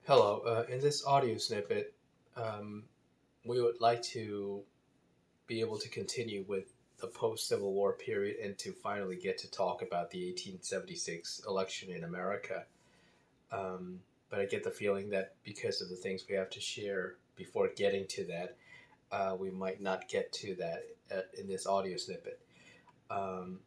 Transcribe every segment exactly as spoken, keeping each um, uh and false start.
Hello, uh, in this audio snippet, um, we would like to be able to continue with the post Civil War period and to finally get to talk about the eighteen seventy-six election in America. Um, but I get the feeling that because of the things we have to share before getting to that, uh, we might not get to that uh, in this audio snippet. Um,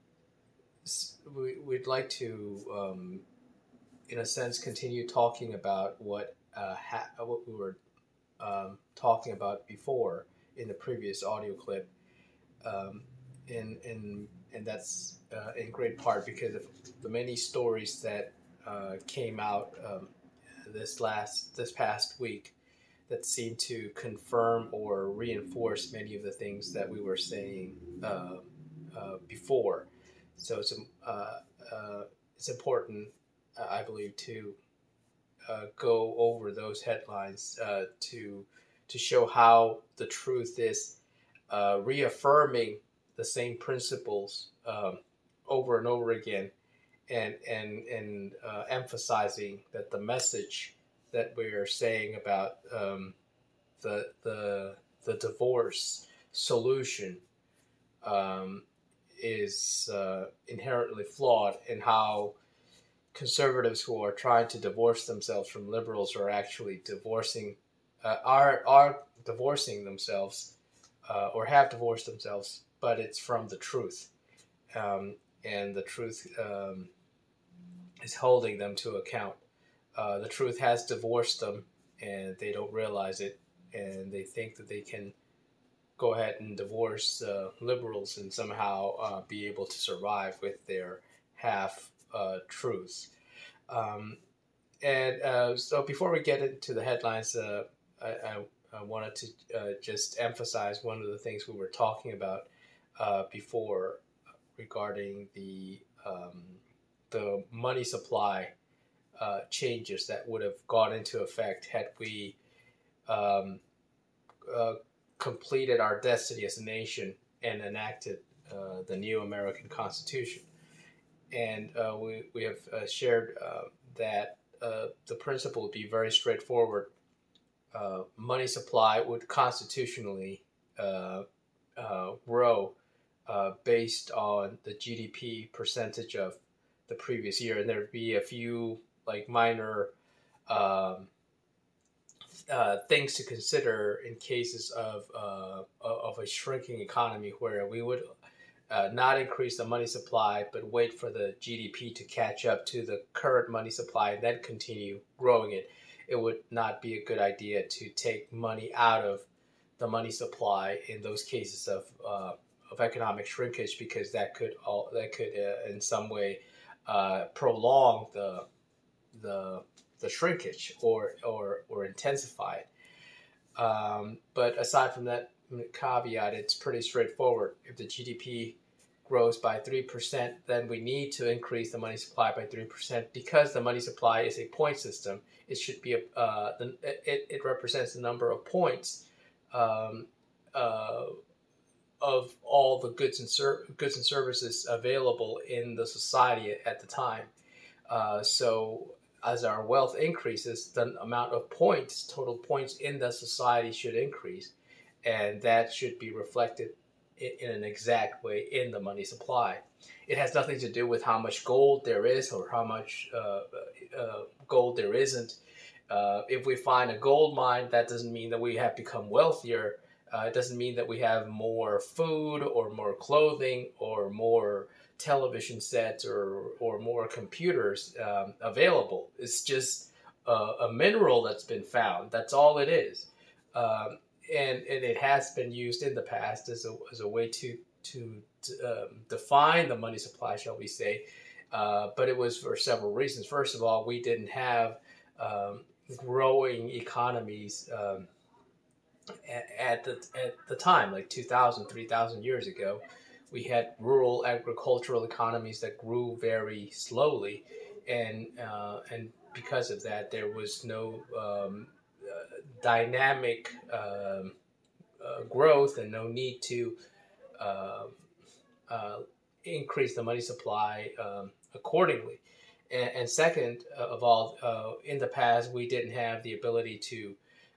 we, we'd like to, um, in a sense, continue talking about what uh, ha- what we were um, talking about before in the previous audio clip, um, and and and that's uh, in great part because of the many stories that uh, came out um, this last this past week that seem to confirm or reinforce many of the things that we were saying uh, uh, before. So it's uh, uh, it's important, uh, I believe, to uh, go over those headlines uh, to to show how the truth is uh, reaffirming the same principles um, over and over again, and and and uh, emphasizing that the message that we are saying about um, the the the divorce solution um, is uh, inherently flawed, and how conservatives who are trying to divorce themselves from liberals are actually divorcing uh, are are divorcing themselves uh, or have divorced themselves, but it's from the truth, um, and the truth um, is holding them to account. Uh, the truth has divorced them, and they don't realize it, and they think that they can go ahead and divorce uh, liberals and somehow uh, be able to survive with their half uh, truths. Um, And uh, so before we get into the headlines, uh, I, I, I wanted to uh, just emphasize one of the things we were talking about uh, before regarding the um, the money supply uh, changes that would have gone into effect had we um, uh, completed our destiny as a nation and enacted uh, the new American Constitution. And uh, we, we have uh, shared uh, that uh, the principle would be very straightforward. Uh, money supply would constitutionally uh, uh, grow uh, based on the G D P percentage of the previous year, and there'd be a few like minor um, uh, things to consider in cases of uh, of a shrinking economy, where we would uh, not increase the money supply, but wait for the G D P to catch up to the current money supply and then continue growing it. It would not be a good idea to take money out of the money supply in those cases of uh, of economic shrinkage, because that could all that could uh, in some way uh, prolong the the the shrinkage or or or intensify it. Um, but aside from that caveat, it's pretty straightforward. If the G D P grows by three percent, then we need to increase the money supply by three percent, because the money supply is a point system. It should be a, uh, the, it, it represents the number of points um, uh, of all the goods and ser- goods and services available in the society at the time. Uh, so as our wealth increases, the amount of points, total points in the society should increase, and that should be reflected in, in an exact way in the money supply. It has nothing to do with how much gold there is or how much uh, uh, gold there isn't. Uh, if we find a gold mine, that doesn't mean that we have become wealthier. Uh, it doesn't mean that we have more food or more clothing or more television sets or or more computers um, available. It's just uh, a mineral that's been found. That's all it is, um, and and it has been used in the past as a as a way to to, to um, define the money supply, shall we say? Uh, but it was for several reasons. First of all, we didn't have um, growing economies um, at, the at the time, like two thousand, three thousand years ago. We had rural agricultural economies that grew very slowly, and uh, and because of that, there was no um, uh, dynamic um, uh, growth and no need to uh, uh, increase the money supply um, accordingly. And, and second of all, uh, in the past, we didn't have the ability to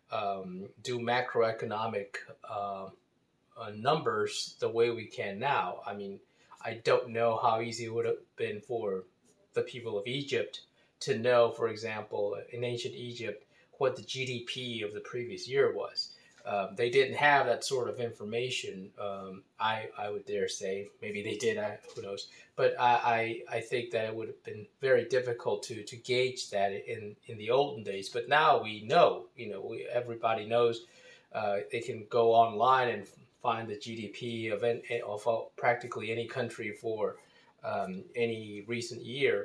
um, do macroeconomic uh, uh, numbers the way we can now. I mean, I don't know how easy it would have been for the people of Egypt to know, for example, in ancient Egypt, what the G D P of the previous year was. Um, they didn't have that sort of information. Um, I I would dare say maybe they did. I, who knows? But I, I I think that it would have been very difficult to to gauge that in in the olden days. But now we know. You know, we, everybody knows. Uh, they can go online and find the G D P of, of practically any country for um, any recent year.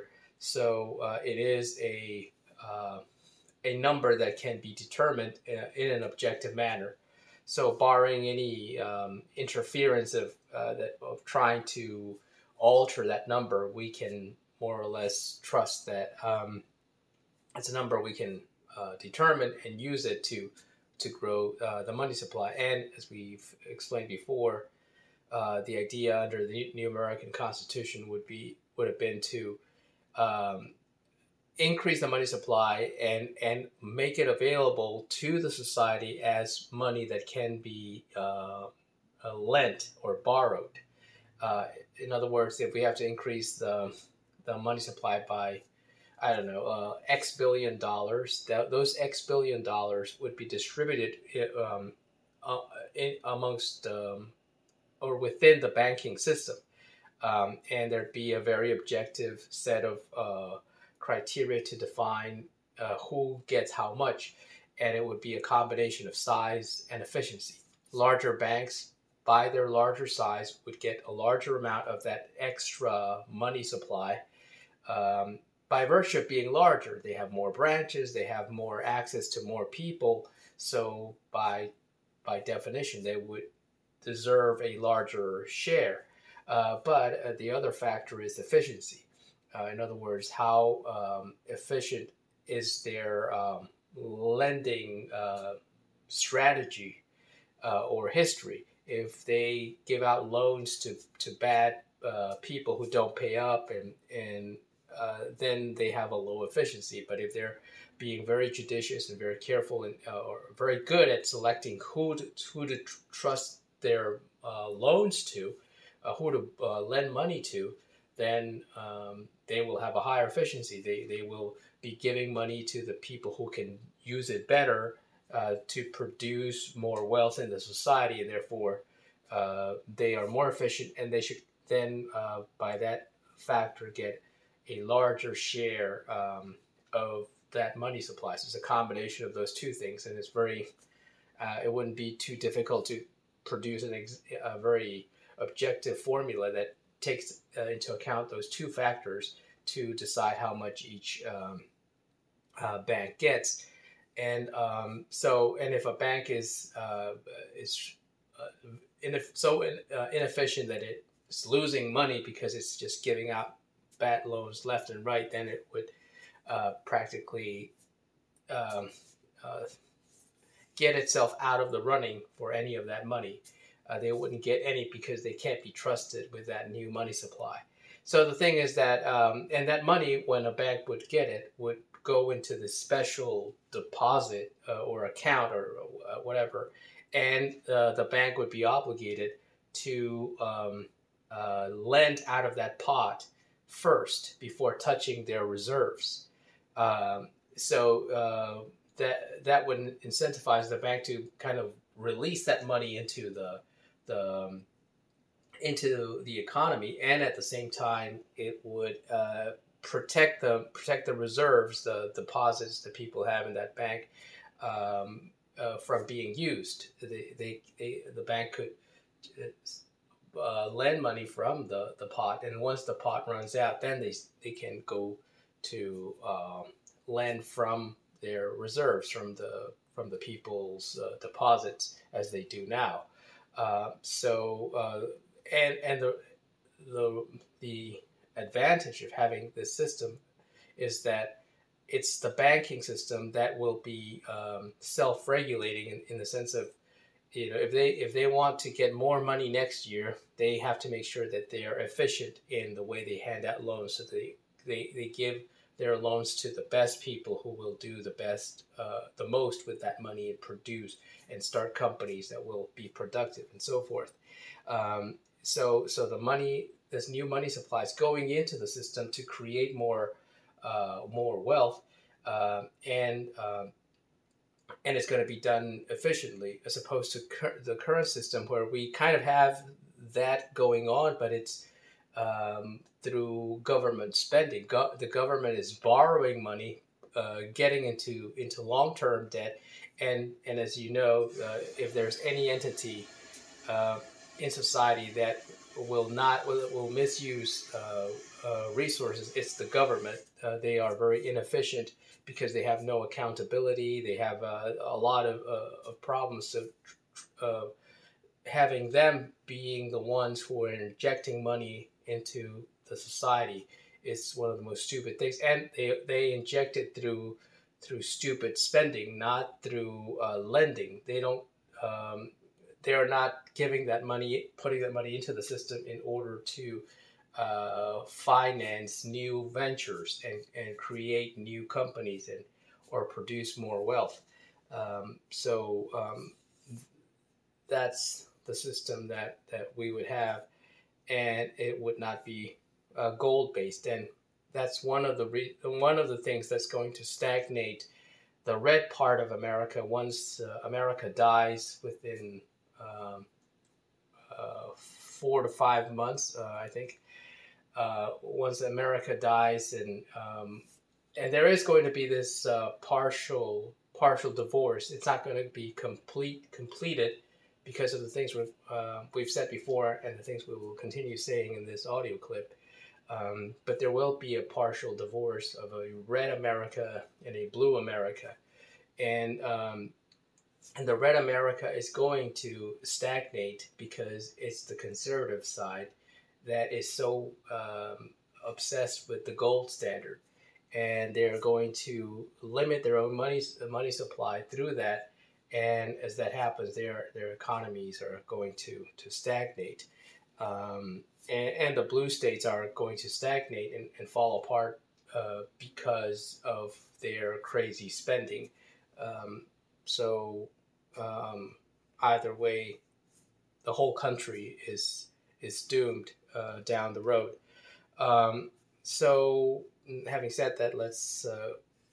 So uh, it is a uh, a number that can be determined in, in an objective manner. So, barring any um, interference of uh, that, of trying to alter that number, we can more or less trust that um, it's a number we can uh, determine and use it to to grow uh, the money supply. And as we've explained before, uh, the idea under the new American Constitution would be would have been to um, increase the money supply and and make it available to the society as money that can be uh, uh, lent or borrowed. Uh, in other words, if we have to increase the the money supply by I don't know uh, X billion dollars, that those X billion dollars would be distributed um, uh, in, amongst um, or within the banking system, um, and there'd be a very objective set of uh, criteria to define uh, who gets how much, and it would be a combination of size and efficiency. Larger banks, by their larger size, would get a larger amount of that extra money supply. Um, by virtue of being larger, they have more branches, they have more access to more people, so by by definition, they would deserve a larger share. Uh, but uh, the other factor is efficiency. Uh, in other words, how um, efficient is their um, lending uh, strategy uh, or history? If they give out loans to, to bad uh, people who don't pay up, and, and uh, then they have a low efficiency. But if they're being very judicious and very careful and uh, or very good at selecting who to, who to tr- trust their uh, loans to, uh, who to uh, lend money to, then um, they will have a higher efficiency. They, they will be giving money to the people who can use it better uh, to produce more wealth in the society, and therefore uh, they are more efficient, and they should then, uh, by that factor, get a larger share um, of that money supply. So it's a combination of those two things, and it's very, uh, it wouldn't be too difficult to produce an ex- a very objective formula that takes uh, into account those two factors to decide how much each um, uh, bank gets. And um, so, and if a bank is uh, is uh, ineff- so in, uh, inefficient that it's losing money because it's just giving out bad loans left and right, then it would uh, practically um, uh, get itself out of the running for any of that money. Uh, they wouldn't get any because they can't be trusted with that new money supply. So the thing is that, um, and that money, when a bank would get it, would go into the special deposit uh, or account or uh, whatever, and uh, the bank would be obligated to um, uh, lend out of that pot first before touching their reserves. Um, so uh, that that would incentivize the bank to kind of release that money into the the um, into the economy, and at the same time, it would uh, protect the protect the reserves, the deposits that people have in that bank, um, uh, from being used. They, they, they, the bank could uh, lend money from the, the pot, and once the pot runs out, then they they can go to um, lend from their reserves, from the from the people's uh, deposits, as they do now. Uh, so uh, and and the the the advantage of having this system is that it's the banking system that will be um, self-regulating in, in the sense of, you know, if they if they want to get more money next year, they have to make sure that they are efficient in the way they hand out loans. So they they, they give their loans to the best people who will do the best, uh, the most with that money and produce and start companies that will be productive and so forth. Um, so, so the money, this new money supply is going into the system to create more, uh, more wealth, uh, and um, and it's going to be done efficiently, as opposed to cur- the current system where we kind of have that going on, but it's um, through government spending. Go- the government is borrowing money, uh, getting into into long term debt, and and as you know, uh, if there's any entity uh, in society that will not will, will misuse uh, uh, resources, it's the government. Uh, they are very inefficient because they have no accountability. They have uh, a lot of, uh, of problems. So uh, having them being the ones who are injecting money into the society is one of the most stupid things, and they they inject it through through stupid spending, not through uh, lending. They don't. Um, they are not giving that money, putting that money into the system in order to uh, finance new ventures and, and create new companies and or produce more wealth. Um, so um, that's the system that, that we would have, and it would not be uh, gold based. And that's one of the re- one of the things that's going to stagnate the red part of America once uh, America dies within um, uh, four to five months, uh, I think. Uh, once America dies, and um, and there is going to be this uh, partial partial divorce. It's not going to be complete completed because of the things we've uh, we've said before and the things we will continue saying in this audio clip. Um, but there will be a partial divorce of a red America and a blue America, and um, and the red America is going to stagnate because it's the conservative side that is so um, obsessed with the gold standard, and they're going to limit their own money money supply through that. And as that happens, their their economies are going to to stagnate, um, and, and the blue states are going to stagnate and, and fall apart uh, because of their crazy spending. Um, so um, either way, the whole country is is doomed uh, down the road. Um, so, having said that, let's uh,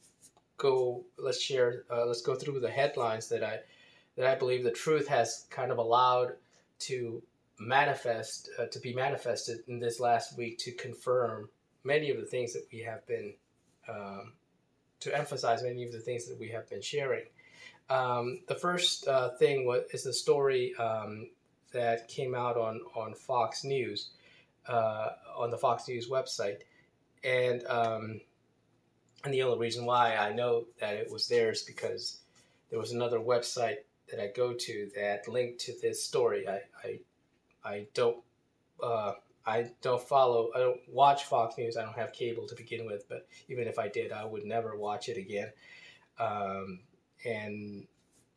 go. Let's share. Uh, let's go through the headlines that I that I believe the truth has kind of allowed to manifest uh, to be manifested in this last week to confirm many of the things that we have been um, to emphasize many of the things that we have been sharing. Um, the first uh, thing was, is the story um, that came out on, on Fox News, uh, on the Fox News website. And um, and the only reason why I know that it was there is because there was another website that I go to that linked to this story. I I, I don't uh, I don't follow, I don't watch Fox News. I don't have cable to begin with, but even if I did, I would never watch it again. Um, and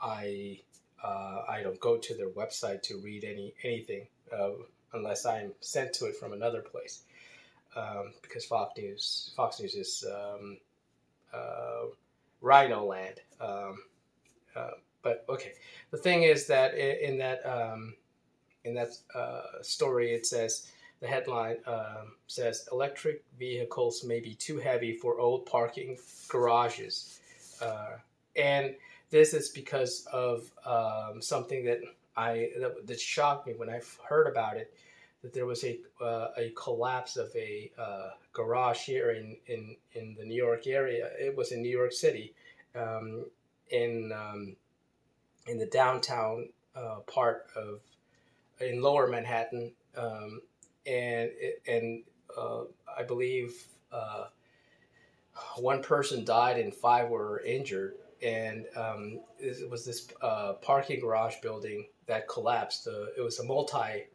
I uh, I don't go to their website to read any anything uh, unless I'm sent to it from another place, um, because Fox News Fox News is um, uh, Rhino Land. Um, uh, but okay, the thing is that in, in that um, in that uh, story, it says the headline um, says electric vehicles may be too heavy for old parking garages. Uh, and this is because of um, something that I that, that shocked me when I heard about it. That there was a uh, a collapse of a uh, garage here in, in, in the New York area. It was in New York City, um, in um, in the downtown uh, part of in Lower Manhattan, um, and and uh, I believe. Uh, One person died and five were injured, and um, it was this uh, parking garage building that collapsed. Uh, it was a multi-story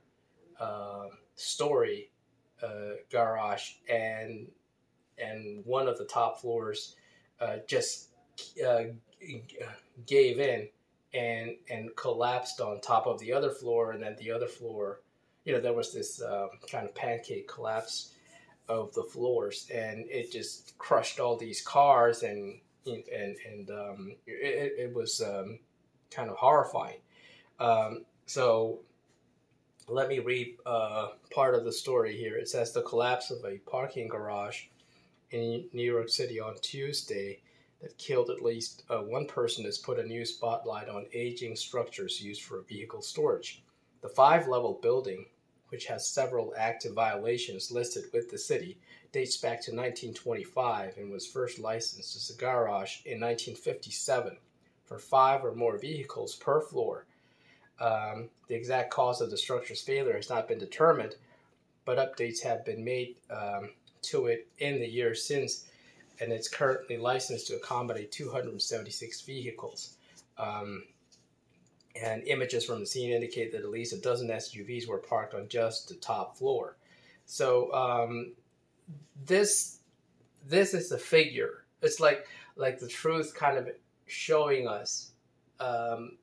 uh, uh, garage, and and one of the top floors uh, just uh, gave in and and collapsed on top of the other floor, and then the other floor, you know, there was this um, kind of pancake collapse. of the floors, and it just crushed all these cars, and and and um, it, it was um, kind of horrifying. Um, so let me read uh, part of the story here. It says the collapse of a parking garage in New York City on Tuesday that killed at least uh, one person has put a new spotlight on aging structures used for vehicle storage. The five-level building, which has several active violations listed with the city, dates back to nineteen twenty-five and was first licensed as a garage in nineteen fifty-seven for five or more vehicles per floor. Um, the exact cause of the structure's failure has not been determined, but updates have been made um, to it in the years since, and it's currently licensed to accommodate two hundred seventy-six vehicles. Um, and images from the scene indicate that at least a dozen S U Vs were parked on just the top floor. So um, this this is a figure. It's like like the truth kind of showing us um,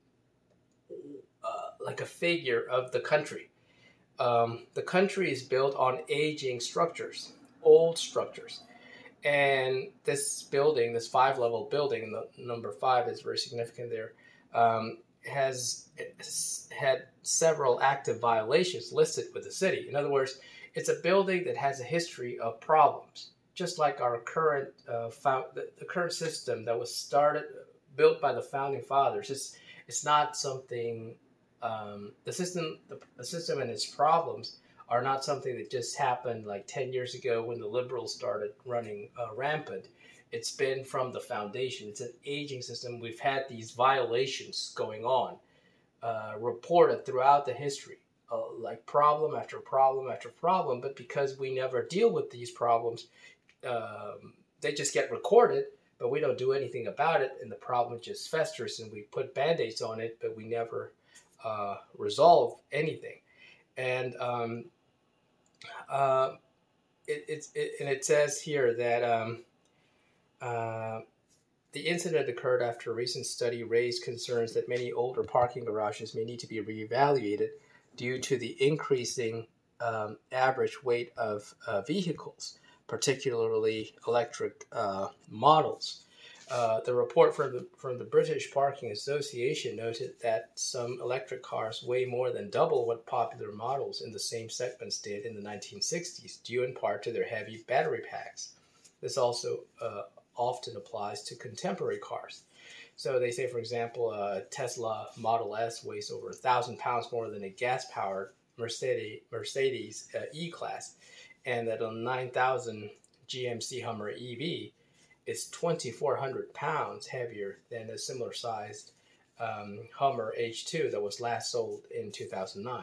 uh, like a figure of the country. Um, the country is built on aging structures, old structures. And this building, this five-level building, the number five is very significant there, um, has had several active violations listed with the city. In other words, it's a building that has a history of problems, just like our current uh, found, the, the current system that was started, built by the founding fathers. It's it's not something. Um, the system, the, the system and its problems are not something that just happened like ten years ago when the liberals started running uh, rampant. It's been from the foundation. It's an aging system. We've had these violations going on, uh, reported throughout the history, uh, like problem after problem after problem. But because we never deal with these problems, um, they just get recorded, but we don't do anything about it, and the problem just festers, and we put Band-Aids on it, but we never uh, resolve anything. And um, uh, it, it's it, and it says here that um, uh, the incident occurred after a recent study raised concerns that many older parking garages may need to be reevaluated due to the increasing um, average weight of uh, vehicles, particularly electric uh, models. Uh, the report from the, from the British Parking Association noted that some electric cars weigh more than double what popular models in the same segments did in the nineteen sixties, due in part to their heavy battery packs. This also uh, often applies to contemporary cars. So they say, for example, a Tesla Model S weighs over one thousand pounds more than a gas-powered Mercedes, Mercedes uh, E-Class, and that a nine thousand G M C Hummer E V is twenty-four hundred pounds heavier than a similar sized um, Hummer H two that was last sold in two thousand nine.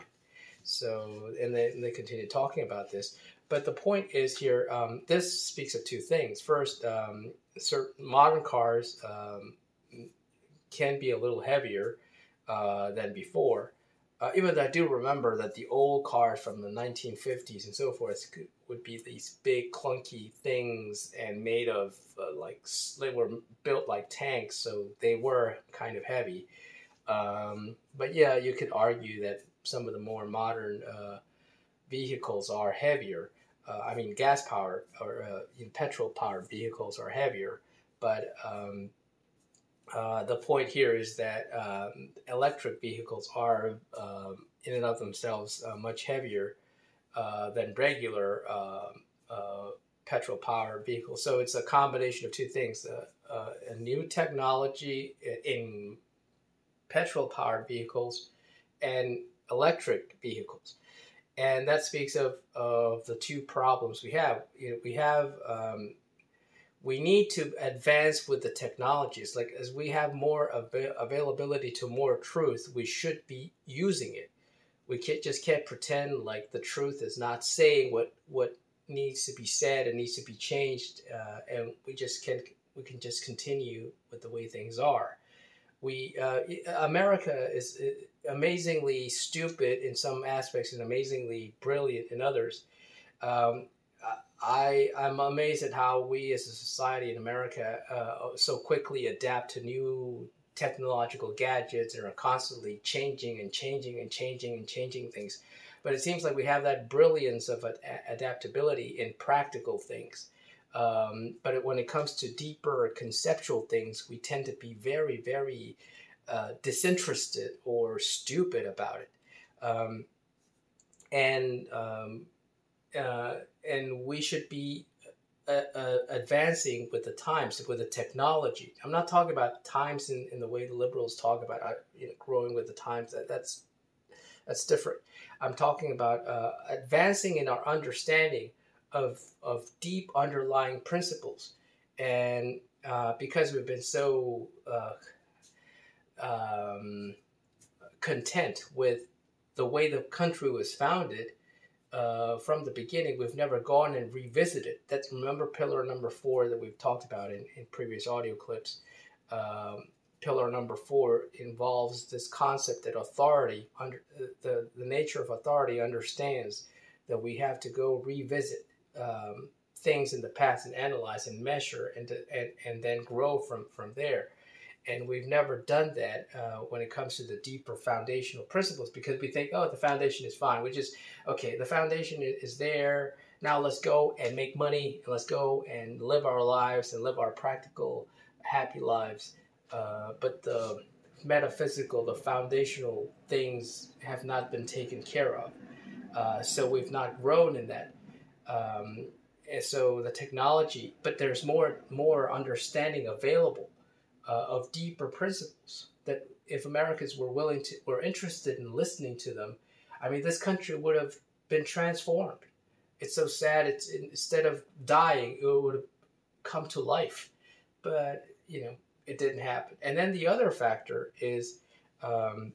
So, and they, and they continue talking about this. But the point is here, um, this speaks of two things. First, um, certain modern cars um, can be a little heavier uh, than before. Uh, even though I do remember that the old cars from the nineteen fifties and so forth would be these big clunky things and made of uh, like, they were built like tanks, so they were kind of heavy. Um, but yeah, you could argue that some of the more modern uh, vehicles are heavier. Uh, I mean, gas powered or uh, petrol powered vehicles are heavier, but um, Uh, the point here is that um, electric vehicles are, um, in and of themselves, uh, much heavier uh, than regular uh, uh, petrol-powered vehicles. So it's a combination of two things: uh, uh, a new technology in petrol-powered vehicles and electric vehicles, and that speaks of of the two problems we have. You know, we have um, we need to advance with the technologies. Like, as we have more av- availability to more truth, we should be using it. We can't just can't pretend like the truth is not saying what what needs to be said and needs to be changed, uh, and we just can we can just continue with the way things are. We uh, America is amazingly stupid in some aspects and amazingly brilliant in others. Um, I, I'm amazed at how we as a society in America uh, so quickly adapt to new technological gadgets and are constantly changing and changing and changing and changing things. but it seems like we have that brilliance of ad- adaptability in practical things. Um, but it, when it comes to deeper conceptual things, we tend to be very, very uh, disinterested or stupid about it. Um, and um, uh, and we should be uh, uh, advancing with the times, with the technology. I'm not talking about times in, in the way the liberals talk about, uh, you know, growing with the times. That that's that's different. I'm talking about uh, advancing in our understanding of of deep underlying principles, and uh, because we've been so uh, um, content with the way the country was founded uh, from the beginning, we've never gone and revisited. That's, remember, pillar number four that we've talked about in, in previous audio clips. Um, pillar number four involves this concept that authority, under the, the nature of authority, understands that we have to go revisit um, things in the past and analyze and measure and, to, and, and then grow from, from there. And we've never done that uh, when it comes to the deeper foundational principles, because we think, oh, the foundation is fine. We just, okay, the foundation is there. Now let's go and make money, and let's go and live our lives and live our practical, happy lives. Uh, but the metaphysical, the foundational things have not been taken care of. Uh, so we've not grown in that. Um, and so the technology, but there's more more understanding available uh, of deeper principles that if Americans were willing to, were interested in listening to them, I mean, this country would have been transformed. It's so sad. It's instead of dying, it would have come to life, but you know, it didn't happen. And then the other factor is um,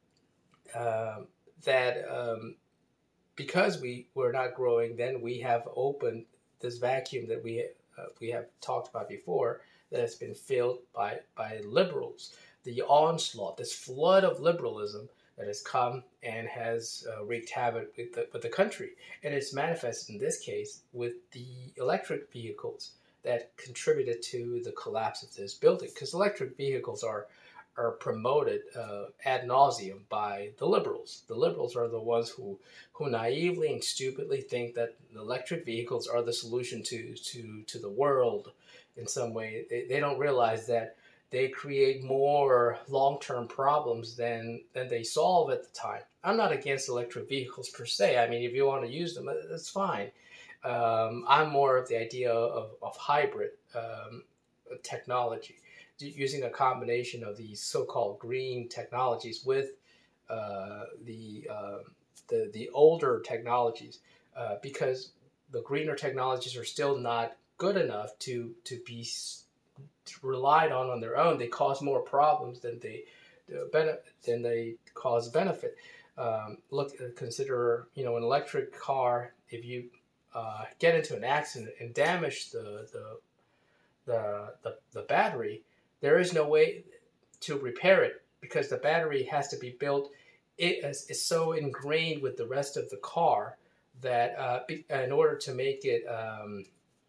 uh, that um, because we were not growing, then we have opened this vacuum that we uh, we have talked about before, that has been filled by by liberals. The onslaught, this flood of liberalism that has come and has uh, wreaked havoc with the, with the country. And it's manifested in this case with the electric vehicles that contributed to the collapse of this building. Because electric vehicles are are promoted uh, ad nauseum by the liberals. The liberals are the ones who, who naively and stupidly think that electric vehicles are the solution to, to, to the world in some way. They, they don't realize that they create more long-term problems than, than they solve at the time. I'm not against electric vehicles per se. I mean, if you want to use them, that's fine. Um, I'm more of the idea of, of hybrid um, technology, using a combination of these so-called green technologies with uh, the, uh, the the older technologies, uh, because the greener technologies are still not good enough to to be relied on on their own. They cause more problems than they than they cause benefit. Um, look, consider, you know, an electric car. If you uh, get into an accident and damage the the the the, the battery, there is no way to repair it because the battery has to be built. It is, is so ingrained with the rest of the car that uh, be, in order to make it um,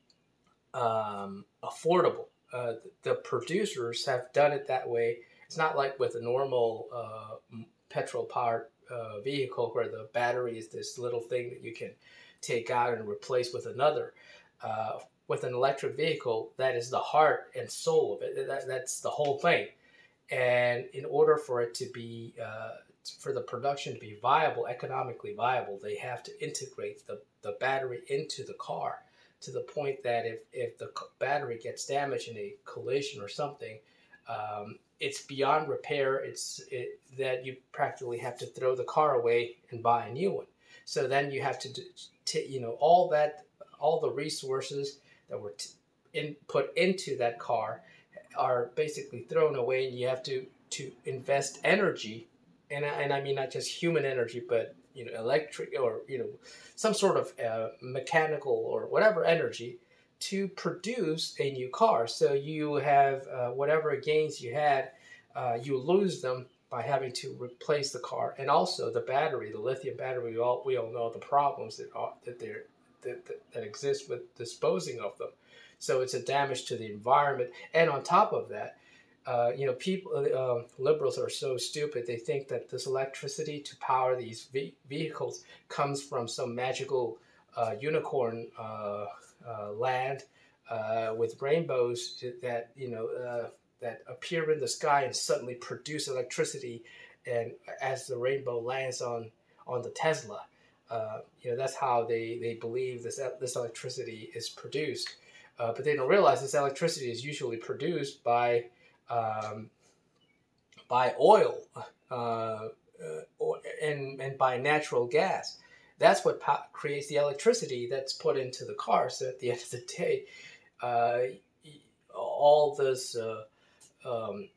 um, affordable, uh, the producers have done it that way. It's not like with a normal uh, petrol-powered uh, vehicle where the battery is this little thing that you can take out and replace with another. Uh, with an electric vehicle, that is the heart and soul of it. That, that's the whole thing. And in order for it to be, uh, for the production to be viable, economically viable, they have to integrate the, the battery into the car to the point that if, if the battery gets damaged in a collision or something, um, it's beyond repair. It's it, that you practically have to throw the car away and buy a new one. So then you have to, do, t- you know, all that, all the resources that were t- in, put into that car are basically thrown away, and you have to, to invest energy, and I, and I mean not just human energy, but you know, electric or you know, some sort of uh, mechanical or whatever energy to produce a new car. So you have uh, whatever gains you had, uh, you lose them by having to replace the car, and also the battery, the lithium battery. We all we all know the problems that are that there that, that, that exist with disposing of them. So it's a damage to the environment, and on top of that, Uh, you know, people, uh, liberals are so stupid. They think that this electricity to power these ve- vehicles comes from some magical uh, unicorn uh, uh, land uh, with rainbows that you know uh, that appear in the sky and suddenly produce electricity, and as the rainbow lands on on the Tesla, uh, you know that's how they, they believe this this electricity is produced. Uh, but they don't realize this electricity is usually produced by um, by oil uh, uh, or, and, and by natural gas. That's what po- creates the electricity that's put into the car. So at the end of the day, uh, all this uh, um,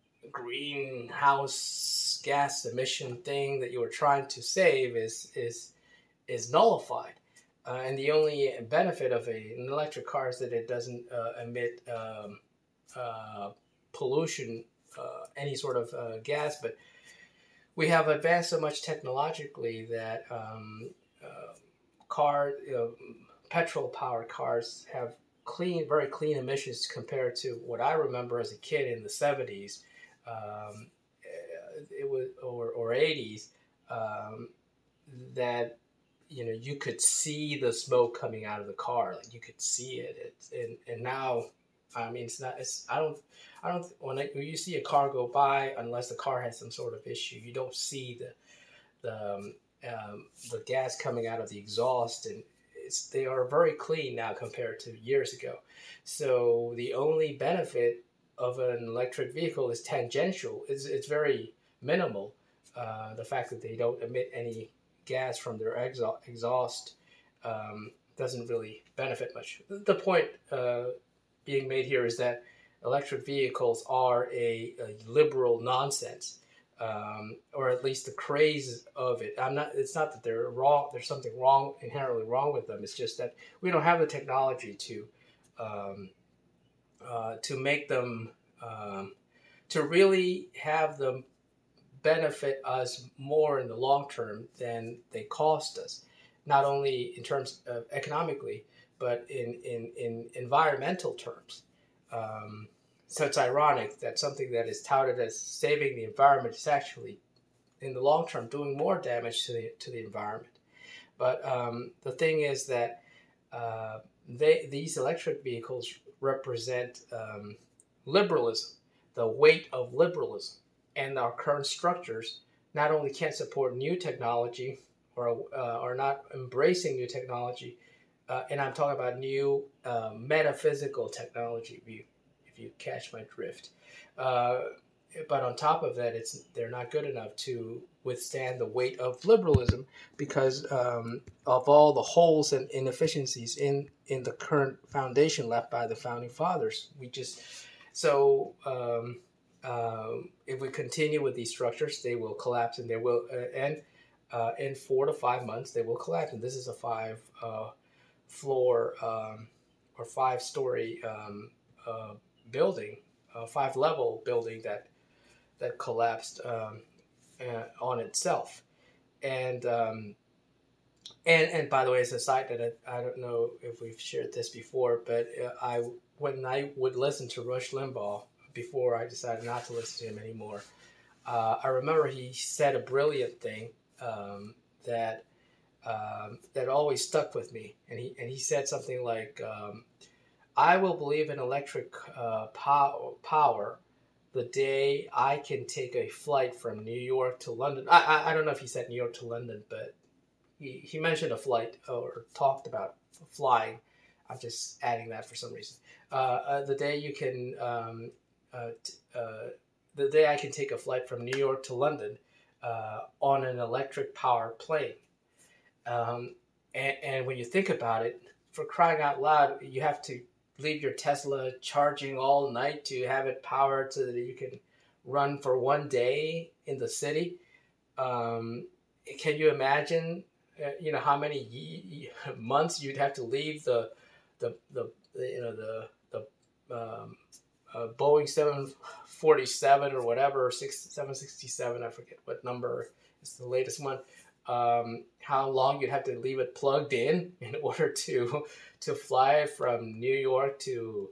greenhouse gas emission thing that you were trying to save is is is nullified. Uh, and the only benefit of a, an electric car is that it doesn't uh, emit um, uh, pollution, uh, any sort of uh, gas. But we have advanced so much technologically that um, uh, car, you know, petrol-powered cars have clean, very clean emissions compared to what I remember as a kid in the seventies. Um, it was or or eighties. Um, that you know you could see the smoke coming out of the car, like you could see it. It's, and and now, I mean, it's not. It's I don't. I don't. When, I, when you see a car go by, unless the car has some sort of issue, you don't see the the um, um, the gas coming out of the exhaust, and it's they are very clean now compared to years ago. So the only benefit of an electric vehicle is tangential. It's it's very minimal. Uh, the fact that they don't emit any gas from their exha- exhaust um, doesn't really benefit much. The point uh, being made here is that electric vehicles are a, a liberal nonsense, um, or at least the craze of it. I'm not. It's not that they're wrong. There's something wrong inherently wrong with them. It's just that we don't have the technology to um, uh, to make them um, to really have them benefit us more in the long term than they cost us, not only in terms of economically, but in, in, in environmental terms. Um, so it's ironic that something that is touted as saving the environment is actually, in the long term, doing more damage to the, to the environment. But um, the thing is that uh, they, these electric vehicles represent um, liberalism, the weight of liberalism. And our current structures not only can't support new technology or uh, are not embracing new technology, uh, and I'm talking about new uh, metaphysical technology, if you, if you catch my drift. Uh, but on top of that, it's they're not good enough to withstand the weight of liberalism because um, of all the holes and inefficiencies in, in the current foundation left by the founding fathers. We just so. Um, Um, if we continue with these structures, they will collapse, and they will, uh, and uh, in four to five months, they will collapse. And this is a five uh, floor um, or five story um, uh, building, a five level building that that collapsed um, uh, on itself. And um, and and by the way, as a side note, I don't know if we've shared this before, but uh, I when I would listen to Rush Limbaugh before I decided not to listen to him anymore, uh, I remember he said a brilliant thing um, that um, that always stuck with me, and he and he said something like, um, "I will believe in electric uh, pow- power the day I can take a flight from New York to London." I, I I don't know if he said New York to London, but he, he mentioned a flight or talked about flying. I'm just adding that for some reason. Uh, uh, the day you can, um, uh, t- uh, the day I can take a flight from New York to London uh, on an electric power plane. Um, and, and when you think about it, for crying out loud, you have to leave your Tesla charging all night to have it powered so that you can run for one day in the city. Um, can you imagine, uh, you know, how many ye- months you'd have to leave the, the, the, the you know, the, the um, uh, Boeing seven forty-seven or whatever, six, seven sixty-seven, I forget what number is the latest one. Um, how long you'd have to leave it plugged in in order to to fly from New York to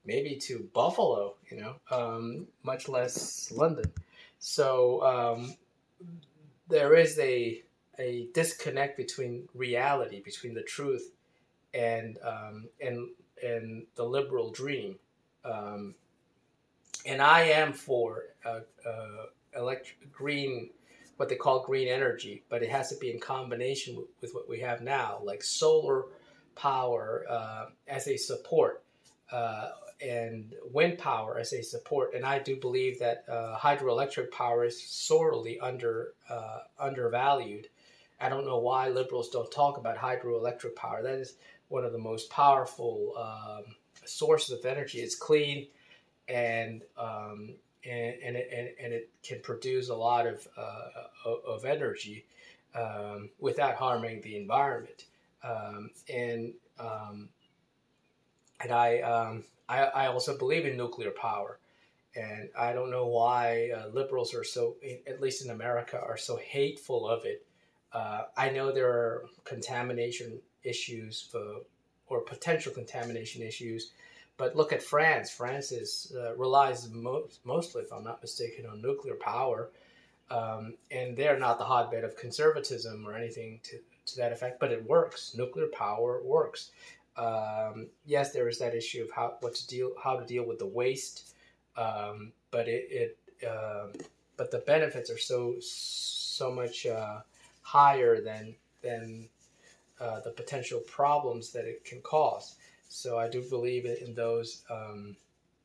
maybe to Buffalo, you know, um, much less London. So um, there is a a disconnect between reality, between the truth, and um, and and the liberal dream. Um, and I am for uh, uh, electric green, what they call green energy, but it has to be in combination with, with what we have now, like solar power uh, as a support, uh, and wind power as a support. And I do believe that uh, hydroelectric power is sorely under uh, undervalued. I don't know why liberals don't talk about hydroelectric power. That is one of the most powerful um, sources of energy. It's clean, and um, and and it, and, and it can produce a lot of uh, of energy um, without harming the environment. Um, and um, and I, um, I I also believe in nuclear power, and I don't know why uh, liberals are so, at least in America, are so hateful of it. Uh, I know there are contamination issues for, or potential contamination issues, but look at France. France is uh, relies most, mostly, if I'm not mistaken, on nuclear power, um, and they're not the hotbed of conservatism or anything to, to that effect. But it works. Nuclear power works. Um, yes, there is that issue of how what to deal how to deal with the waste, um, but it, it uh, but the benefits are so so much uh, higher than than uh, the potential problems that it can cause. So I do believe in those. Um,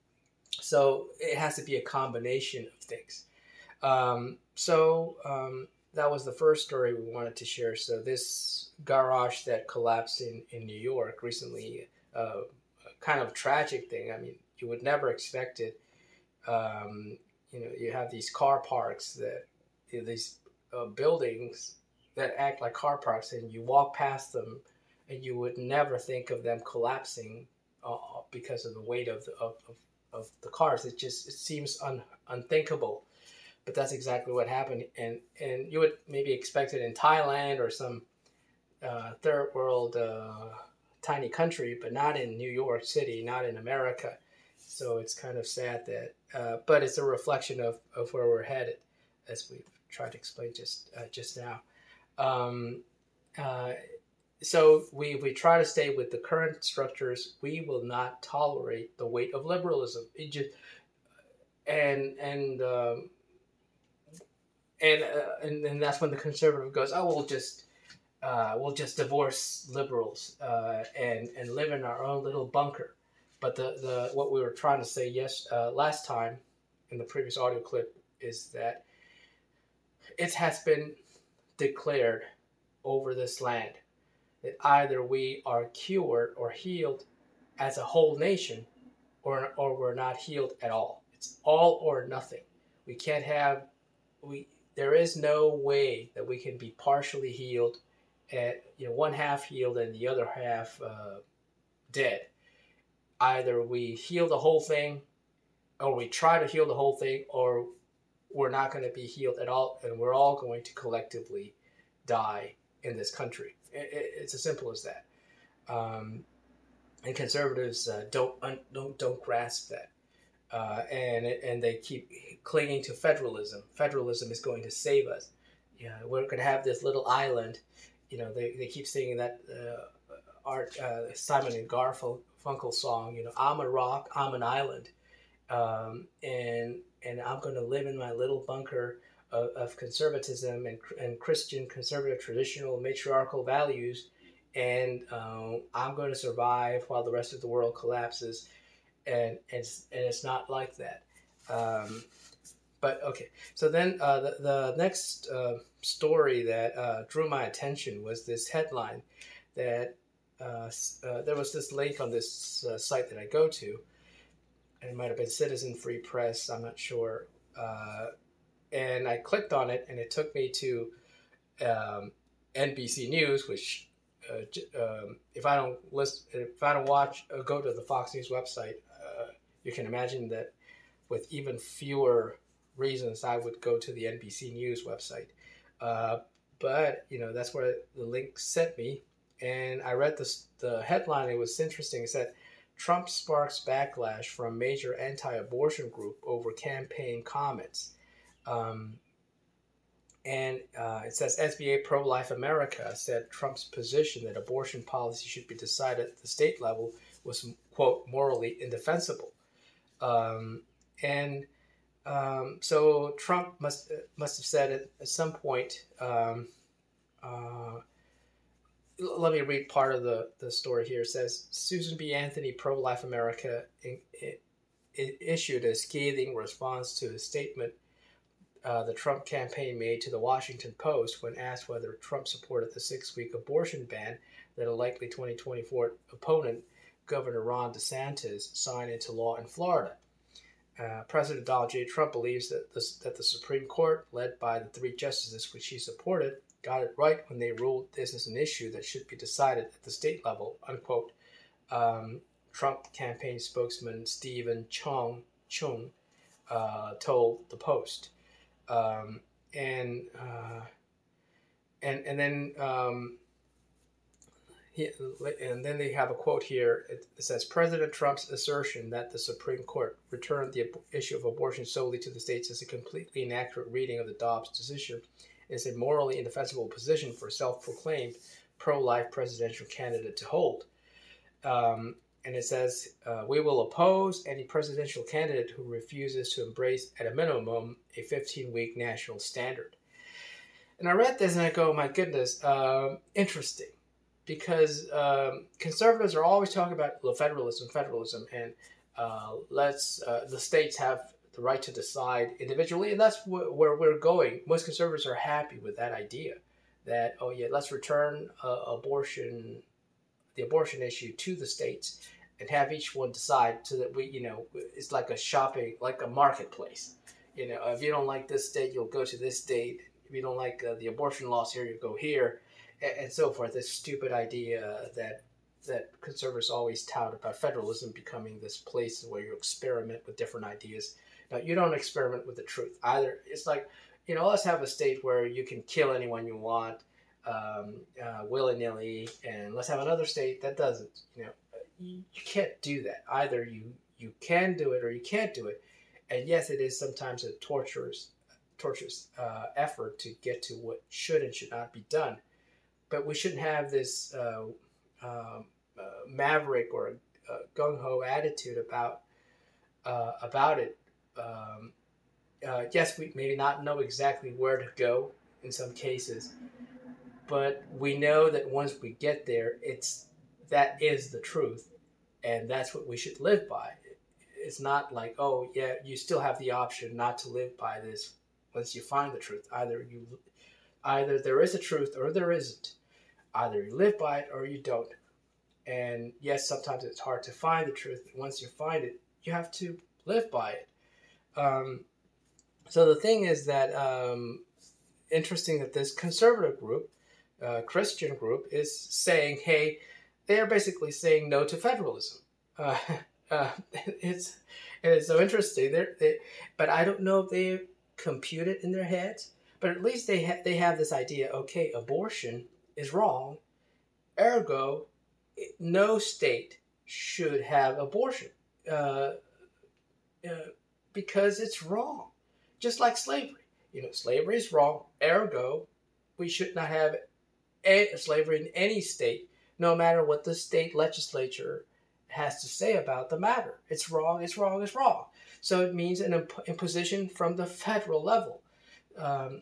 so it has to be a combination of things. Um, so um, that was the first story we wanted to share. So this garage that collapsed in, in New York recently, uh, kind of tragic thing. I mean, you would never expect it. Um, you know, you have these car parks that, you know, these uh, buildings that act like car parks, and you walk past them, and you would never think of them collapsing uh, because of the weight of the, of, of, of the cars. It just it seems un, unthinkable. But that's exactly what happened, and and you would maybe expect it in Thailand or some uh, third world uh, tiny country, but not in New York City, not in America. So it's kind of sad that, uh, but it's a reflection of, of where we're headed, as we've tried to explain just uh, just now. Um, uh, so we we try to stay with the current structures. We will not tolerate the weight of liberalism. It just and and. Um, And, uh, and and that's when the conservative goes, oh, we'll just uh, we'll just divorce liberals uh, and and live in our own little bunker. But the, the what we were trying to say yes uh, last time in the previous audio clip is that it has been declared over this land that either we are cured or healed as a whole nation, or or we're not healed at all. It's all or nothing. We can't have we. There is no way that we can be partially healed, at you know one half healed and the other half uh, dead. Either we heal the whole thing, or we try to heal the whole thing, or we're not going to be healed at all, and we're all going to collectively die in this country. It, it, it's as simple as that. Um, and conservatives uh, don't don't don't grasp that. Uh, and and they keep clinging to federalism. Federalism is going to save us. Yeah, we're going to have this little island. You know, they, they keep singing that uh, Art uh, Simon and Garfunkel song. You know, I'm a rock, I'm an island, um, and and I'm going to live in my little bunker of, of conservatism and and Christian conservative traditional matriarchal values, and uh, I'm going to survive while the rest of the world collapses. And it's and it's not like that. Um, but okay, so then uh, the the next uh, story that uh, drew my attention was this headline that uh, uh, there was this link on this uh, site that I go to, and it might have been Citizen Free Press. I'm not sure. Uh, and I clicked on it, and it took me to um, N B C News, which uh, um, if I don't listen, if I don't watch, uh, go to the Fox News website. You can imagine that with even fewer reasons, I would go to the N B C News website. Uh, but, you know, that's where the link sent me. And I read this, the headline. It was interesting. It said, Trump sparks backlash from major anti-abortion group over campaign comments. Um, and uh, it says S B A Pro-Life America said Trump's position that abortion policy should be decided at the state level was, quote, morally indefensible. Um, and um, so Trump must must have said at, at some point, um, uh, let me read part of the, the story here. It says, Susan B. Anthony, Pro-Life America, in, it, it issued a scathing response to a statement uh, the Trump campaign made to the Washington Post when asked whether Trump supported the six-week abortion ban that a likely twenty twenty-four opponent, Governor Ron DeSantis, signed into law in Florida. Uh, President Donald J. Trump believes that, this, that the Supreme Court, led by the three justices which he supported, got it right when they ruled this is an issue that should be decided at the state level, unquote. Um, Trump campaign spokesman Stephen Chung, Chung uh, told the Post. Um, and, uh, and, and then um, he, and then they have a quote here. It says, President Trump's assertion that the Supreme Court returned the issue of abortion solely to the states is a completely inaccurate reading of the Dobbs decision. Is a morally indefensible position for a self-proclaimed pro-life presidential candidate to hold. Um, and it says, uh, we will oppose any presidential candidate who refuses to embrace, at a minimum, a fifteen-week national standard. And I read this and I go, my goodness, um, interesting. Because um, conservatives are always talking about federalism, federalism, and uh, let's uh, the states have the right to decide individually, and that's wh- where we're going. Most conservatives are happy with that idea that, oh yeah, let's return uh, abortion, the abortion issue to the states and have each one decide so that we, you know, it's like a shopping, like a marketplace. You know, if you don't like this state, you'll go to this state. If you don't like uh, the abortion laws here, you go here, and, and so forth. This stupid idea that that conservatives always tout about federalism becoming this place where you experiment with different ideas. Now, you don't experiment with the truth either. It's like, you know, let's have a state where you can kill anyone you want um, uh, willy-nilly, and let's have another state that doesn't. You know, you, you can't do that. Either you, you can do it or you can't do it. And yes, it is sometimes a torturous, torturous uh, effort to get to what should and should not be done. But we shouldn't have this uh, um, uh, maverick or uh, gung-ho attitude about uh, about it. Um, uh, yes, we maybe not know exactly where to go in some cases, but we know that once we get there, it's that is the truth, and that's what we should live by. It's not like, oh yeah, you still have the option not to live by this once you find the truth. Either you, either there is a truth or there isn't. Either you live by it or you don't. And yes, sometimes it's hard to find the truth. Once you find it, you have to live by it. Um, so the thing is that um, interesting that this conservative group, uh, Christian group, is saying, hey, they're basically saying no to federalism. Uh, uh, it's and it's so interesting. They're, they, but I don't know if they compute it in their heads. But at least they ha- they have this idea. Okay, abortion is wrong. Ergo, no state should have abortion. Uh, uh, because it's wrong. Just like slavery. You know, slavery is wrong. Ergo, we should not have a- slavery in any state, no matter what the state legislature has to say about the matter. It's wrong, it's wrong, it's wrong. So it means an imp- imposition from the federal level. Um,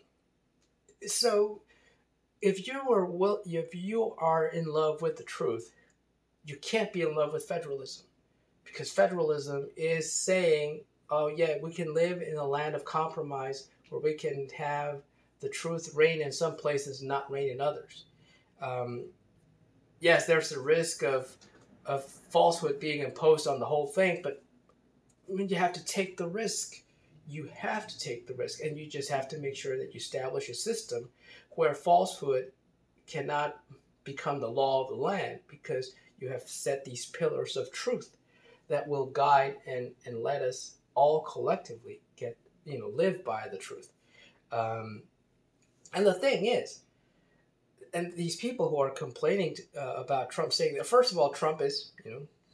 so if you are will, if you are in love with the truth, you can't be in love with federalism. Because federalism is saying, oh yeah, we can live in a land of compromise where we can have the truth reign in some places and not reign in others. Um, yes, there's a risk of of falsehood being imposed on the whole thing, but I mean, you have to take the risk. You have to take the risk, and you just have to make sure that you establish a system where falsehood cannot become the law of the land, because you have set these pillars of truth that will guide and, and let us all collectively get, you know, live by the truth. Um, and the thing is, and these people who are complaining uh, about Trump saying that, first of all, Trump is, you know,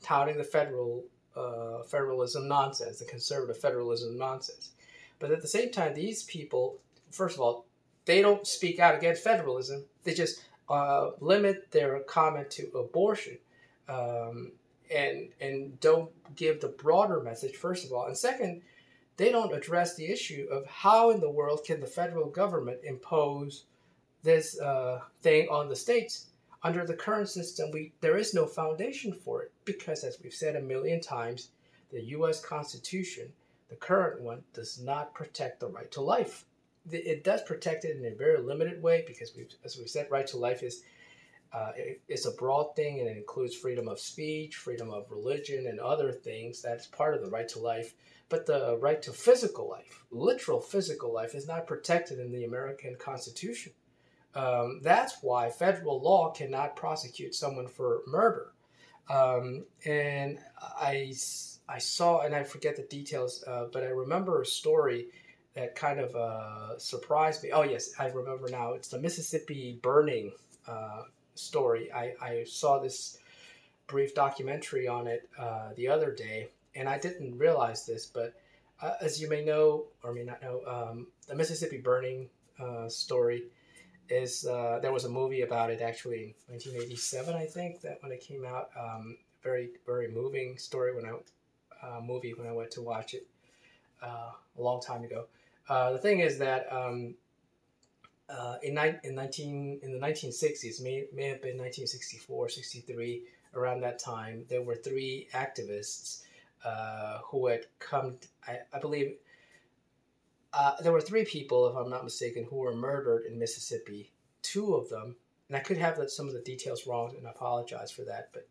touting the federal uh, federalism nonsense, the conservative federalism nonsense. But at the same time, these people, first of all, they don't speak out against federalism. They just uh, limit their comment to abortion, um, and and don't give the broader message. First of all, and second, they don't address the issue of how in the world can the federal government impose this uh, thing on the states. Under the current system, we there is no foundation for it because, as we've said a million times, the U S Constitution, the current one, does not protect the right to life. It does protect it in a very limited way because, we've, as we've said, right to life is uh, it, it's a broad thing and it includes freedom of speech, freedom of religion, and other things. That's part of the right to life. But the right to physical life, literal physical life, is not protected in the American Constitution. Um, that's why federal law cannot prosecute someone for murder. Um, and I, I saw, and I forget the details, uh, but I remember a story that kind of uh, surprised me. Oh, yes, I remember now. It's the Mississippi burning uh, story. I, I saw this brief documentary on it uh, the other day, and I didn't realize this, but uh, as you may know, or may not know, um, the Mississippi burning uh, story is, uh, there was a movie about it actually in nineteen eighty-seven, I think, that when it came out. Um, very, very moving story when I, uh, movie when I went to watch it uh, a long time ago. Uh, the thing is that um, uh, in, ni- in, nineteen, in the nineteen sixties, may, may have been nineteen sixty-four, sixty-three, around that time, there were three activists uh, who had come, I, I believe, uh, there were three people, if I'm not mistaken, who were murdered in Mississippi. Two of them, and I could have that, some of the details wrong, and I apologize for that, but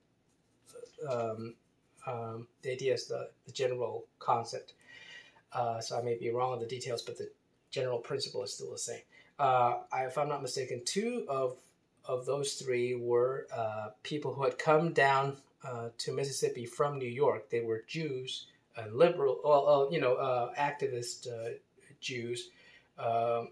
um, um, the idea is the, the general concept. Uh, so I may be wrong on the details, but the general principle is still the same. Uh, I, if I'm not mistaken, two of of those three were uh, people who had come down uh, to Mississippi from New York. They were Jews and liberal, well, uh, you know, uh, activist uh, Jews um,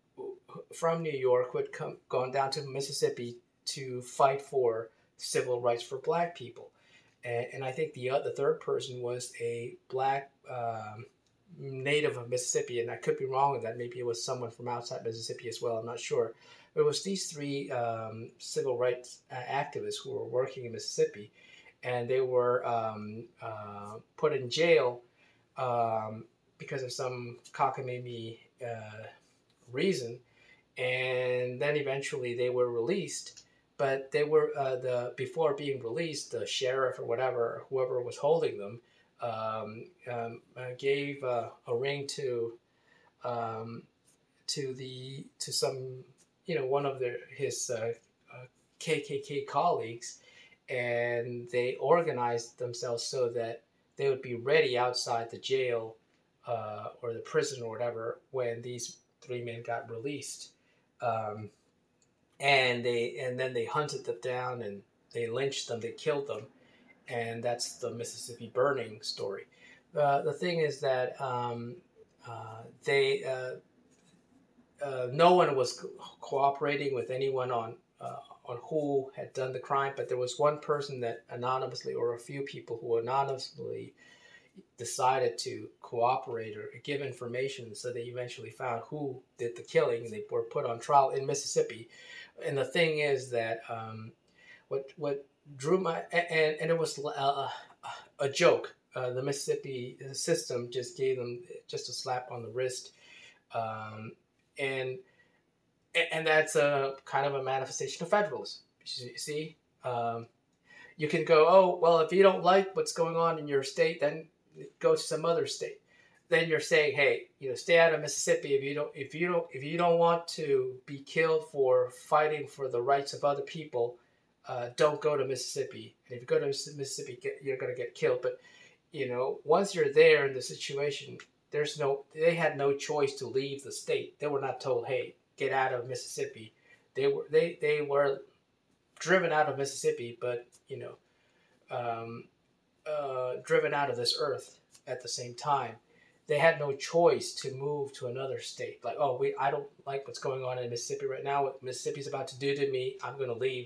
from New York who had come gone down to Mississippi to fight for civil rights for Black people. And, and I think the uh, the third person was a Black um, native of Mississippi, and I could be wrong with that. Maybe it was someone from outside Mississippi as well. I'm not sure. But it was these three um, civil rights uh, activists who were working in Mississippi, and they were um, uh, put in jail um, because of some cockamamie uh, reason, and then eventually they were released. But they were uh, the before being released, the sheriff or whatever, whoever was holding them, um, um, uh, gave uh, a ring to um, to the to some you know one of their his uh, uh, K K K colleagues, and they organized themselves so that they would be ready outside the jail uh, or the prison or whatever when these three men got released. Um, and they and then they hunted them down and they lynched them, they killed them, and that's the Mississippi burning story. Uh, the thing is that um, uh, they uh, uh, no one was co- cooperating with anyone on uh, on who had done the crime, but there was one person that anonymously, or a few people who anonymously decided to cooperate or give information, so they eventually found who did the killing, and they were put on trial in Mississippi. And the thing is that um, what what drew my and and it was a, a joke. Uh, the Mississippi system just gave them just a slap on the wrist, um, and and that's a kind of a manifestation of federalism. You see, um, you can go, oh well, if you don't like what's going on in your state, then go to some other state. Then you're saying, hey, you know, stay out of Mississippi if you don't if you don't if you don't want to be killed for fighting for the rights of other people. Uh, don't go to Mississippi. And if you go to Mississippi, get, you're going to get killed. But you know, once you're there in the situation, there's no. They had no choice to leave the state. They were not told, hey, get out of Mississippi. They were they they were driven out of Mississippi, but you know, um, uh, driven out of this earth at the same time. They had no choice to move to another state. Like, oh, we, I don't like what's going on in Mississippi right now. What Mississippi's about to do to me, I'm going to leave.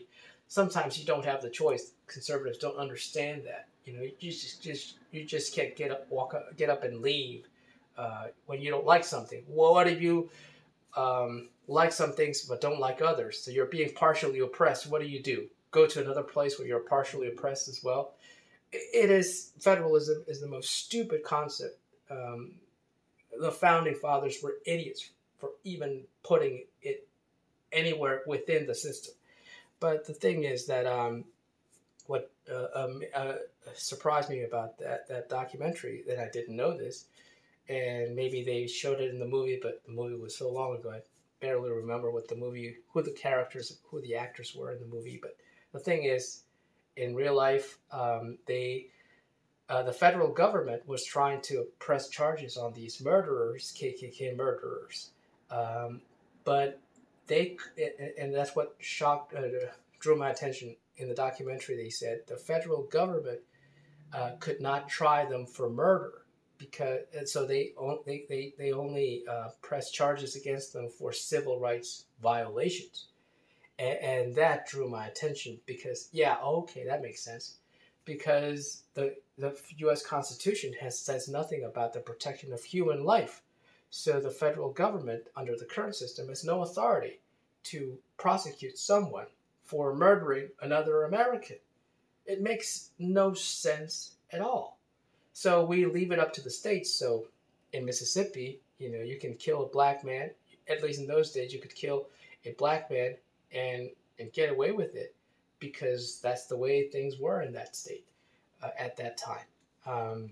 sometimes you don't have the choice. Conservatives don't understand that. You know, you just just you just can't get up, walk up, get up and leave uh, when you don't like something. Well, what if you um, like some things but don't like others? So you're being partially oppressed. What do you do? Go to another place where you're partially oppressed as well? It is federalism is the most stupid concept. Um, the founding fathers were idiots for even putting it anywhere within the system. But the thing is that um, what uh, um, uh, surprised me about that that documentary, that I didn't know this, and maybe they showed it in the movie, but the movie was so long ago I barely remember what the movie, who the characters, who the actors were in the movie. But the thing is, in real life, um, they uh, the federal government was trying to press charges on these murderers, K K K murderers, um, but they, and that's what shocked, uh, drew my attention in the documentary. They said the federal government uh, could not try them for murder, because and so they they they, they only uh, pressed charges against them for civil rights violations. And, and that drew my attention because, yeah, okay, that makes sense. Because the, the U S Constitution has says nothing about the protection of human life. So the federal government, under the current system, has no authority to prosecute someone for murdering another American. It makes no sense at all. So we leave it up to the states. So in Mississippi, you know, you can kill a black man. At least in those days, you could kill a black man and and get away with it, because that's the way things were in that state uh, at that time. Um,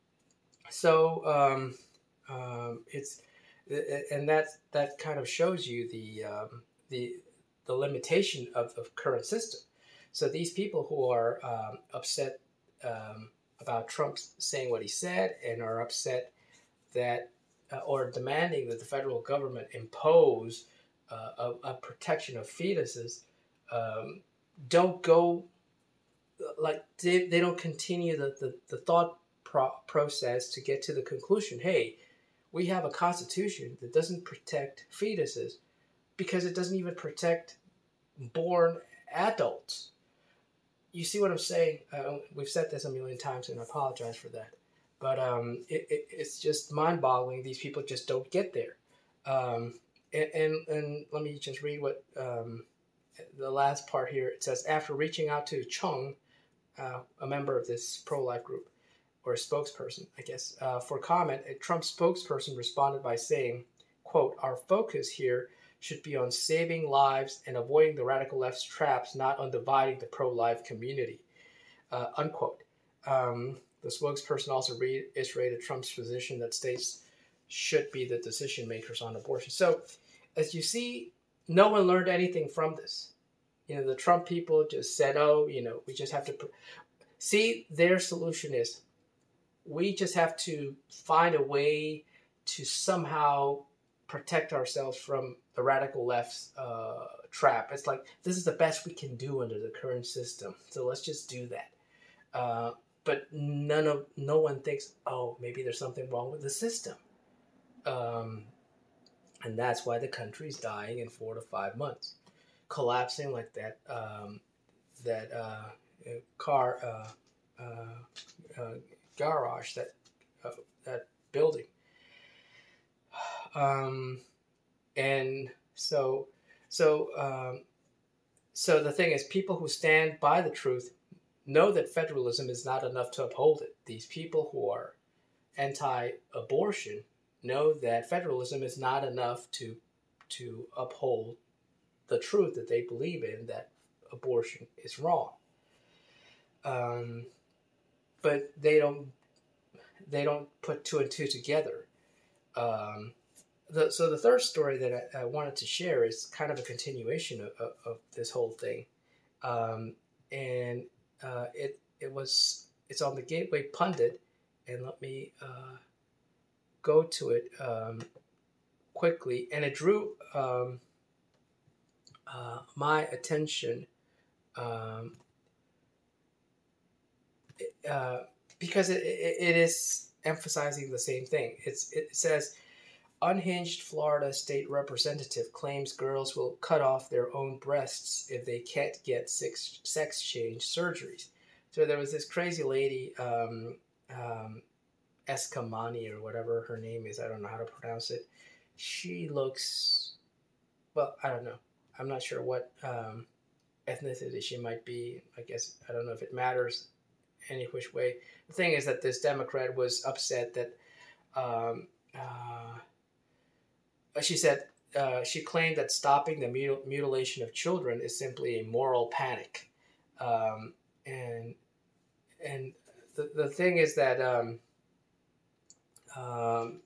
so um, um, it's and that that kind of shows you the um, the the limitation of the current system. So these people who are um, upset um, about Trump saying what he said, and are upset that uh, or demanding that the federal government impose uh, a, a protection of fetuses, um, don't go like they, they don't continue the, the, the thought pro- process to get to the conclusion, hey, we have a constitution that doesn't protect fetuses because it doesn't even protect born adults. You see what I'm saying? Uh, we've said this a million times, and I apologize for that. But um, it, it, it's just mind-boggling. These people just don't get there. Um, and, and, and let me just read what um, the last part here. It says, after reaching out to Chung, uh, a member of this pro-life group, or a spokesperson, I guess, uh, for comment, a Trump spokesperson responded by saying, quote, our focus here should be on saving lives and avoiding the radical left's traps, not on dividing the pro-life community, uh, unquote. Um, the spokesperson also reiterated Trump's position that states should be the decision makers on abortion. So, as you see, no one learned anything from this. You know, the Trump people just said, oh, you know, we just have to... Pr-. See, their solution is, we just have to find a way to somehow protect ourselves from the radical left's uh, trap. It's like, this is the best we can do under the current system, so let's just do that. Uh, but none of no one thinks, oh, maybe there's something wrong with the system, um, and that's why the country's dying in four to five months, collapsing like that. Um, that uh, car uh, uh, uh, garage, that uh, that building. Um, and so, so, um, so the thing is, people who stand by the truth know that federalism is not enough to uphold it. These people who are anti-abortion know that federalism is not enough to to uphold the truth that they believe in, that abortion is wrong. Um, but they don't they don't put two and two together. Um, the, so the third story that I, I wanted to share is kind of a continuation of, of, of this whole thing, um, and uh, it it was it's on the Gateway Pundit, and let me uh, go to it um, quickly, and it drew um, uh, my attention um, uh, because it, it, it is emphasizing the same thing. It's it says, Unhinged Florida state representative claims girls will cut off their own breasts if they can't get sex, sex change surgeries. So there was this crazy lady, um, um, Escamani or whatever her name is. I don't know how to pronounce it. She looks, well, I don't know. I'm not sure what um, ethnicity she might be. I guess I don't know if it matters any which way. The thing is that this Democrat was upset that um, uh, she said uh, she claimed that stopping the mutil- mutilation of children is simply a moral panic, um, and and the the thing is that um, um,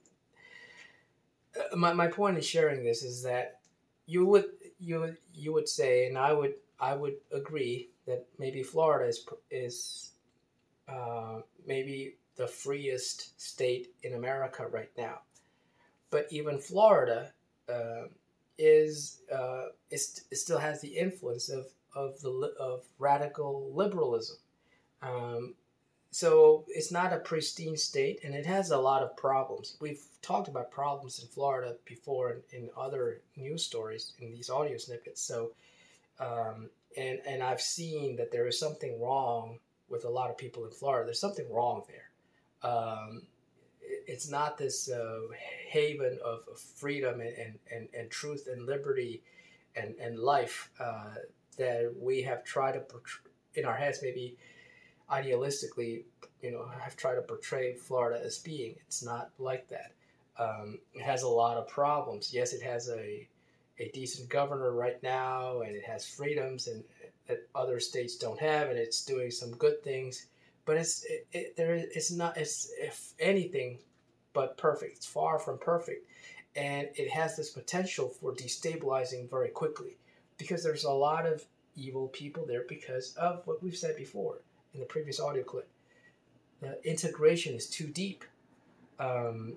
my my point in sharing this is that you would you would you would say, and I would I would agree that maybe Florida is is uh, maybe the freest state in America right now, but even Florida uh, is uh, is it still has the influence of of the of radical liberalism. Um, so it's not a pristine state, and it has a lot of problems. We've talked about problems in Florida before in, in other news stories in these audio snippets. So um, and and I've seen that there is something wrong with a lot of people in Florida. There's something wrong there. Um, it's not this uh, haven of, of freedom and, and, and, and truth and liberty and, and life uh, that we have tried to portray in our heads, maybe idealistically, you know, have tried to portray Florida as being. It's not like that. Um, it has a lot of problems. Yes, it has a a decent governor right now, and it has freedoms and that other states don't have, and it's doing some good things. But it's it, it, there. It's not. It's if anything but perfect. It's far from perfect, and it has this potential for destabilizing very quickly, because there's a lot of evil people there because of what we've said before in the previous audio clip. The integration is too deep. Um,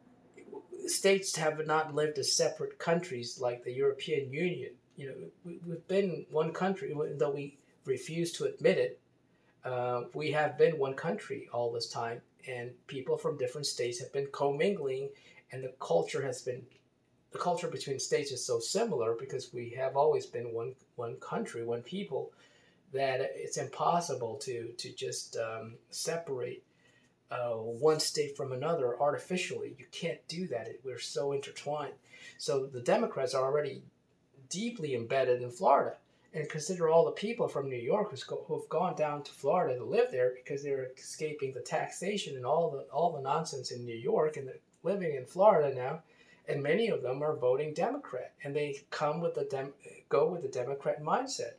states have not lived as separate countries like the European Union. You know, we, we've been one country, even though we refuse to admit it. Uh, we have been one country all this time, and people from different states have been commingling, and the culture has been the culture between states is so similar because we have always been one one country, one people, that it's impossible to to just um, separate uh, one state from another artificially. You can't do that. It, we're so intertwined. So the Democrats are already deeply embedded in Florida. And consider all the people from New York who's go, who've gone down to Florida to live there because they're escaping the taxation and all the all the nonsense in New York, and they're living in Florida now. And many of them are voting Democrat, and they come with the dem, go with the Democrat mindset.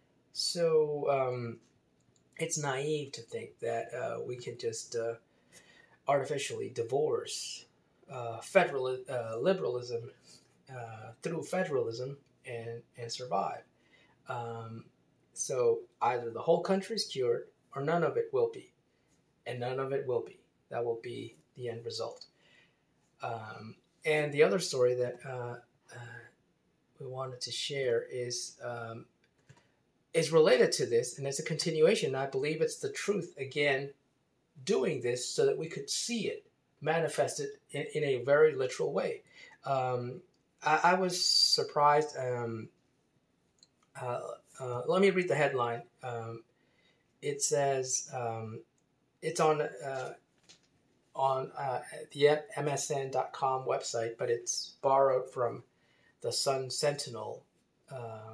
So um, it's naive to think that uh, we can just uh, artificially divorce uh, federal uh, liberalism uh, through federalism and and survive. Um, so either the whole country's cured or none of it will be, and none of it will be. That will be the end result. Um, and the other story that uh, uh, we wanted to share is um, is related to this, and it's a continuation. I believe it's the truth again, doing this so that we could see it manifested in, in a very literal way. Um, I, I was surprised. Um, uh, uh, let me read the headline. Um, it says um, it's on uh, on uh, the M S N dot com website, but it's borrowed from the Sun Sentinel uh,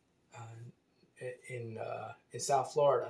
uh, in uh, in South Florida.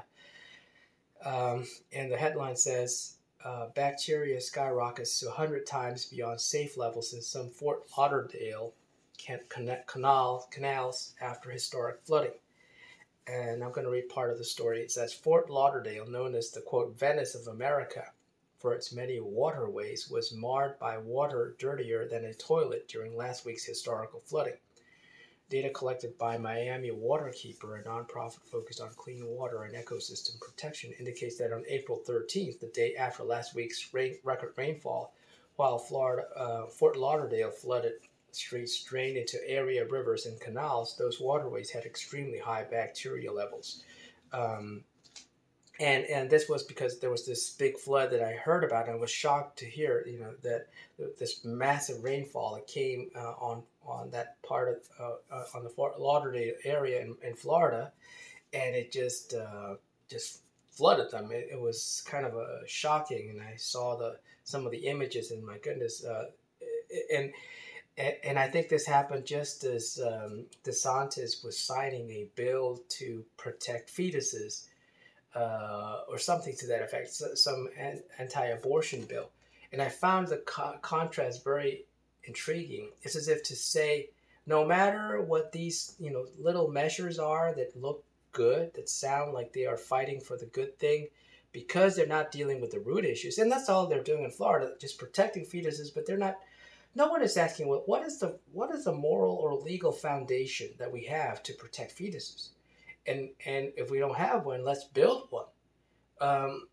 Um, and the headline says, uh, bacteria skyrockets to one hundred times beyond safe levels in some Fort Lauderdale can connect canal, canals after historic flooding. And I'm going to read part of the story. It says, Fort Lauderdale, known as the, quote, Venice of America for its many waterways, was marred by water dirtier than a toilet during last week's historical flooding. Data collected by Miami Waterkeeper, a nonprofit focused on clean water and ecosystem protection, indicates that on April thirteenth, the day after last week's rain, record rainfall, while Florida, uh, Fort Lauderdale flooded streets drained into area rivers and canals, those waterways had extremely high bacteria levels. Um, and and this was because there was this big flood that I heard about, and I was shocked to hear, you know, that this massive rainfall that came uh, on on that part of uh, uh, on the Fort Lauderdale area in, in Florida, and it just uh, just flooded them. It, it was kind of a shocking, and I saw the some of the images, and my goodness, uh, and and I think this happened just as um, DeSantis was signing a bill to protect fetuses, uh, or something to that effect, some anti-abortion bill. And I found the co- contrast very intriguing. It's as if to say, no matter what these, you know, little measures are that look good, that sound like they are fighting for the good thing, because they're not dealing with the root issues, and that's all they're doing in Florida, just protecting fetuses, but they're not. No one is asking, well, what is the what is the moral or legal foundation that we have to protect fetuses? And and if we don't have one, let's build one. Um,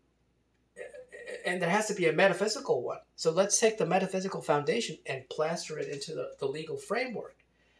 and there has to be a metaphysical one. So let's take the metaphysical foundation and plaster it into the, the legal framework.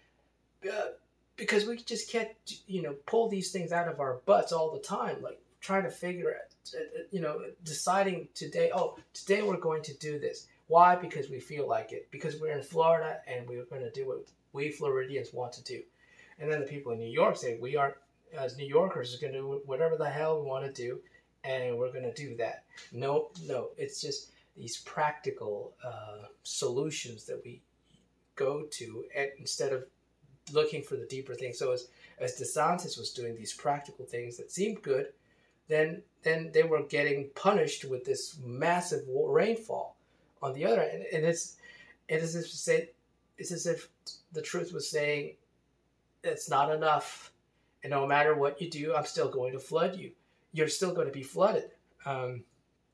Uh, because we just can't, you know, pull these things out of our butts all the time, like trying to figure out, you know, deciding today, oh, today we're going to do this. Why? Because we feel like it. Because we're in Florida and we're going to do what we Floridians want to do. And then the people in New York say, we are, as New Yorkers, are going to do whatever the hell we want to do, and we're going to do that. No, no, it's just these practical uh, solutions that we go to, and instead of looking for the deeper things. So as as DeSantis was doing these practical things that seemed good, then then they were getting punished with this massive rainfall on the other end. And it's it is as if to say, it's as if the truth was saying, it's not enough, and no matter what you do, I'm still going to flood you. You're still going to be flooded. Um,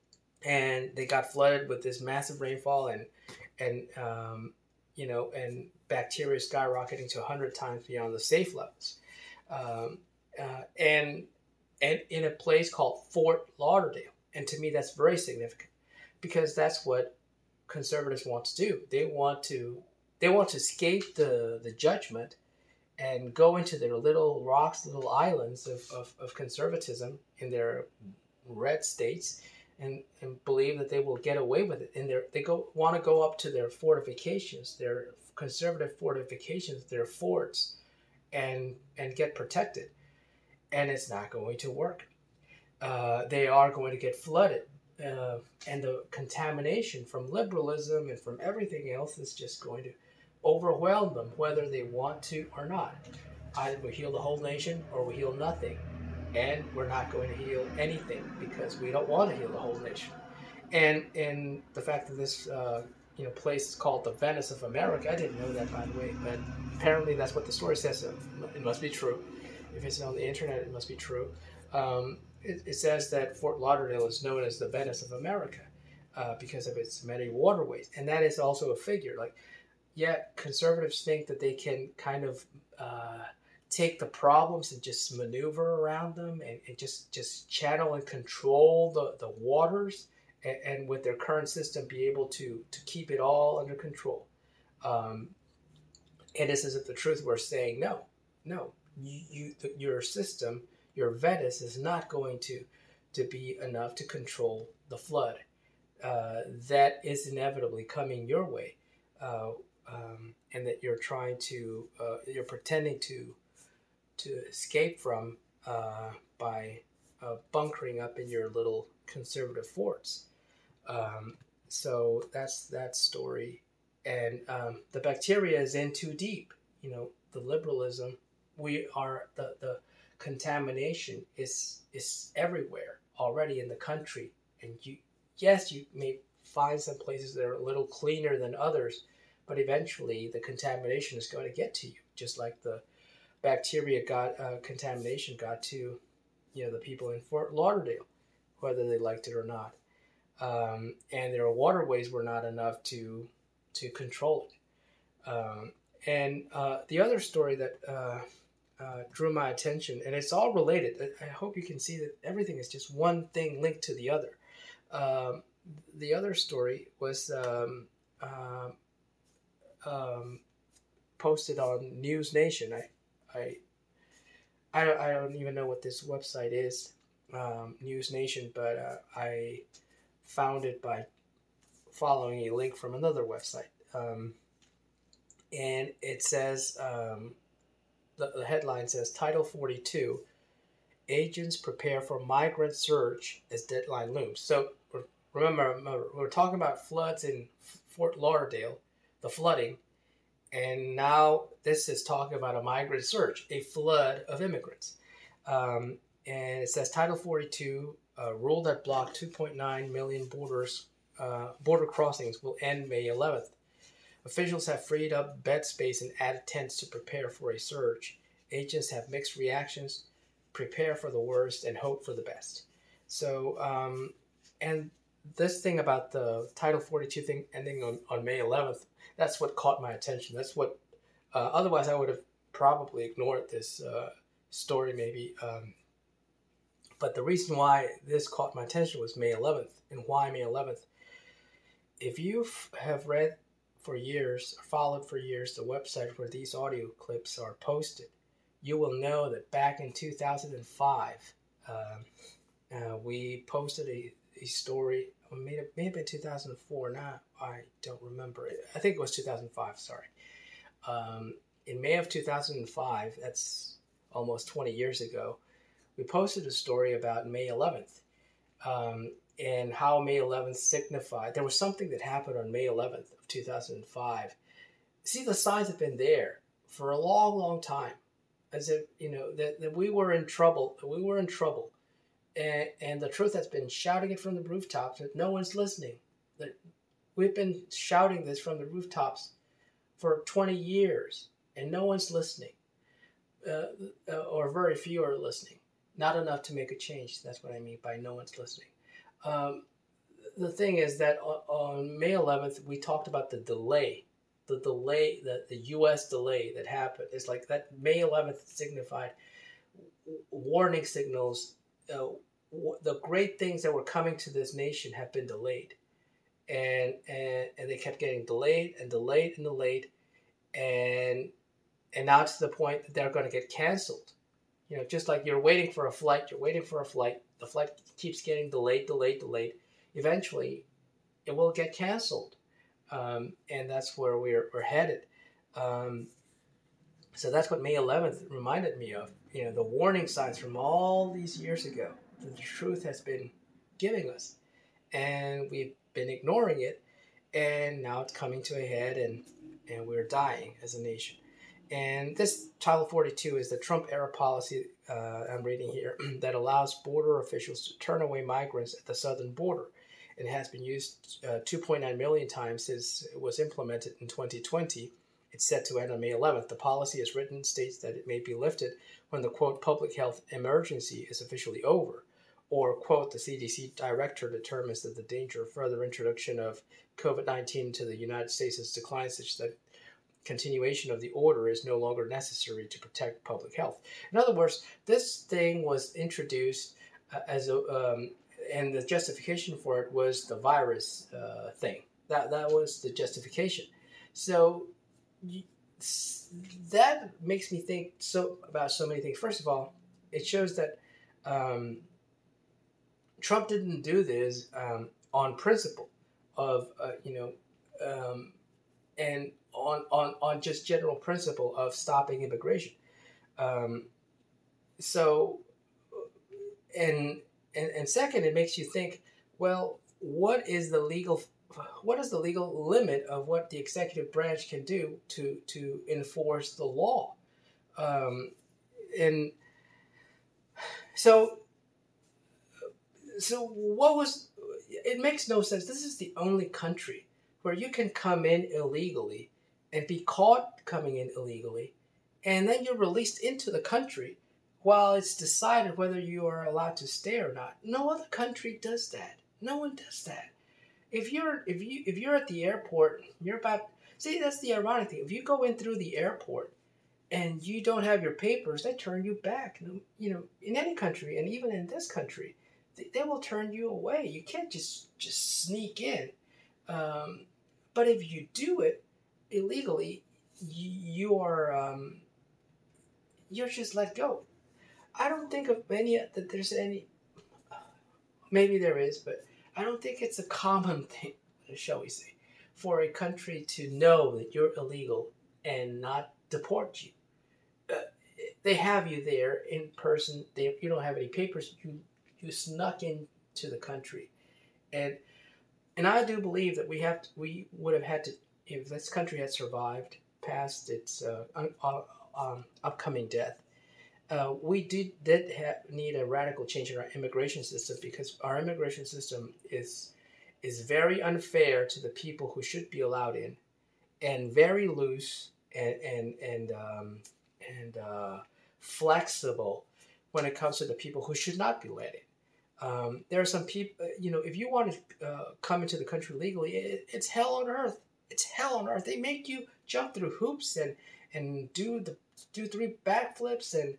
and they got flooded with this massive rainfall, and and um, you know, and bacteria skyrocketing to one hundred times beyond the safe levels, um, uh, and and in a place called Fort Lauderdale. And to me, that's very significant, because that's what conservatives want to do. They want to they want to escape the the judgment and go into their little rocks, little islands of, of, of conservatism in their red states, and, and believe that they will get away with it. And they go want to go up to their fortifications, their conservative fortifications, their forts, and and get protected. And it's not going to work. Uh, they are going to get flooded. Uh, and the contamination from liberalism and from everything else is just going to overwhelm them, whether they want to or not. Either we heal the whole nation or we heal nothing. And we're not going to heal anything because we don't want to heal the whole nation. And and the fact that this uh, you know place is called the Venice of America, I didn't know that, by the way, but apparently that's what the story says. So it must be true. If it's on the internet, it must be true. Um, it, it says that Fort Lauderdale is known as the Venice of America uh, because of its many waterways, and that is also a figure. Like, yet conservatives think that they can kind of uh, take the problems and just maneuver around them, and, and just just channel and control the, the waters, and, and with their current system be able to to keep it all under control. Um, and it's as if the truth were saying, no, no, you, you the, your system, your Venice is not going to to be enough to control the flood uh, that is inevitably coming your way. Uh, Um, and that you're trying to, uh, you're pretending to, to escape from uh, by uh, bunkering up in your little conservative forts. Um, so that's that story, and um, the bacteria is in too deep. You know, the liberalism, we are the the contamination is is everywhere already in the country, and you yes you may find some places that are a little cleaner than others. But eventually, the contamination is going to get to you, just like the bacteria got uh, contamination got to, you know, the people in Fort Lauderdale, whether they liked it or not. Um, and their waterways were not enough to to control it. Um, and uh, the other story that uh, uh, drew my attention, and it's all related. I, I hope you can see that everything is just one thing linked to the other. Um, the other story was. Um, uh, Um, posted on News Nation. I, I, I don't, I don't even know what this website is, um, News Nation, but uh, I found it by following a link from another website. Um, and it says, um, the, the headline says, Title forty-two, agents prepare for migrant surge as deadline looms. So remember, remember we're talking about floods in Fort Lauderdale, the flooding, and now this is talking about a migrant surge, a flood of immigrants. Um, and it says Title forty-two, uh, rule that blocked two point nine million borders, uh, border crossings will end May eleventh. Officials have freed up bed space and added tents to prepare for a surge. Agents have mixed reactions, prepare for the worst, and hope for the best. So, um, and this thing about the Title forty-two thing ending on, on May eleventh, that's what caught my attention. That's what, uh, otherwise I would have probably ignored this uh, story maybe. Um, but the reason why this caught my attention was May eleventh. And why May eleventh? If you have read for years, or followed for years, the website where these audio clips are posted, you will know that back in two thousand five, um, uh, we posted a, a story, or may have, may have been two thousand four, now I don't remember. I think it was two thousand five, sorry. Um, in May of two thousand five, that's almost twenty years ago, we posted a story about May eleventh, um, and how May eleventh signified. There was something that happened on May eleventh of two thousand five. See, the signs have been there for a long, long time. As if, you know, that, that we were in trouble, we were in trouble. And, and the truth has been shouting it from the rooftops that no one's listening. That we've been shouting this from the rooftops for twenty years and no one's listening. Uh, uh, or very few are listening. Not enough to make a change. That's what I mean by no one's listening. Um, the thing is that on, on May eleventh, we talked about the delay. The delay, the, the U S delay that happened. It's like that May eleventh signified warning signals. Uh, w- the great things that were coming to this nation have been delayed. And, and and they kept getting delayed and delayed and delayed. And, and now to the point that they're going to get canceled. You know, just like you're waiting for a flight, you're waiting for a flight. The flight keeps getting delayed, delayed, delayed. Eventually, it will get canceled. Um, and that's where we're, we're headed. Um, so that's what May eleventh reminded me of. You know, the warning signs from all these years ago that the truth has been giving us. And we've been ignoring it. And now it's coming to a head and, and we're dying as a nation. And this Title forty-two is the Trump-era policy, uh, I'm reading here, that allows border officials to turn away migrants at the southern border. It has been used uh, two point nine million times since it was implemented in twenty twenty. It's set to end on May eleventh. The policy, as written, states that it may be lifted when the, quote, public health emergency is officially over, or, quote, the C D C director determines that the danger of further introduction of COVID nineteen to the United States has declined such that continuation of the order is no longer necessary to protect public health. In other words, this thing was introduced uh, as a, um, and the justification for it was the virus uh, thing. That that was the justification. So you, that makes me think so about so many things. First of all, it shows that um, Trump didn't do this um, on principle of uh, you know, um, and on, on on just general principle of stopping immigration. Um, so, and, and and second, it makes you think, well, what is the legal what is the legal limit of what the executive branch can do to to enforce the law? Um, and so, so what was? It makes no sense. This is the only country where you can come in illegally and be caught coming in illegally, and then you're released into the country while it's decided whether you are allowed to stay or not. No other country does that. No one does that. If you're if you if you're at the airport, you're about see that's the ironic thing. If you go in through the airport and you don't have your papers, they turn you back. You know, in any country, and even in this country, they, they will turn you away. You can't just just sneak in. Um, but if you do it illegally, you, you are um, you're just let go. I don't think of any that there's any maybe there is, but I don't think it's a common thing, shall we say, for a country to know that you're illegal and not deport you. Uh, they have you there in person. They, you don't have any papers. You you snuck into the country, and and I do believe that we have to, we would have had to, if this country had survived past its uh, un, uh, um, upcoming death. Uh, we did did have, need a radical change in our immigration system, because our immigration system is is very unfair to the people who should be allowed in, and very loose and and and um, and uh, flexible when it comes to the people who should not be let in. Um, there are some people, you know, if you want to uh, come into the country legally, it, it's hell on earth. It's hell on earth. They make you jump through hoops and and do the do three backflips and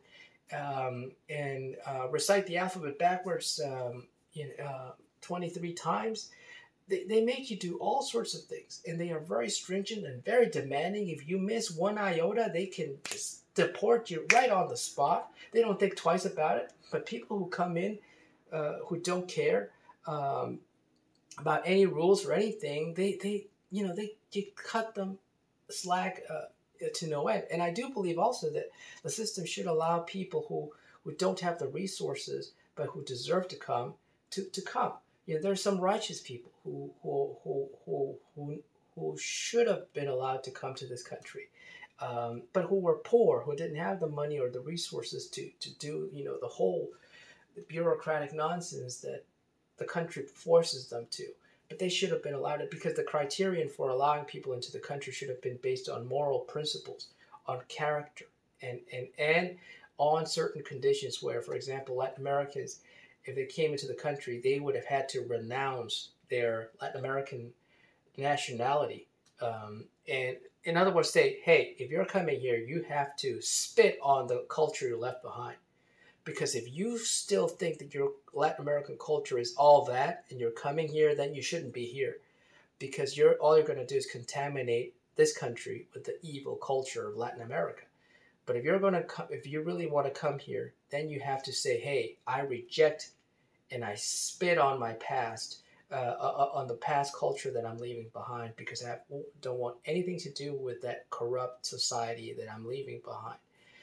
um, and uh, recite the alphabet backwards, um, you know, uh, twenty-three times. They, they make you do all sorts of things, and they are very stringent and very demanding. If you miss one iota, they can just deport you right on the spot. They don't think twice about it. But people who come in uh, who don't care um, about any rules or anything, they, they you know they you cut them slack uh, to no end. And I do believe also that the system should allow people who, who don't have the resources but who deserve to come to, to come. You know, there are some righteous people who who who who who, who should have been allowed to come to this country, um, but who were poor, who didn't have the money or the resources to to do you know the whole bureaucratic nonsense that the country forces them to. But they should have been allowed it, because the criterion for allowing people into the country should have been based on moral principles, on character, and and and on certain conditions where, for example, Latin Americans, if they came into the country, they would have had to renounce their Latin American nationality. Um, and in other words, say, hey, if you're coming here, you have to spit on the culture you left behind. Because if you still think that your Latin American culture is all that and you're coming here, then you shouldn't be here. Because you're all you're going to do is contaminate this country with the evil culture of Latin America. But if you're going to come, if you really want to come here, then you have to say, hey, I reject and I spit on my past, uh, on the past culture that I'm leaving behind, because I don't want anything to do with that corrupt society that I'm leaving behind.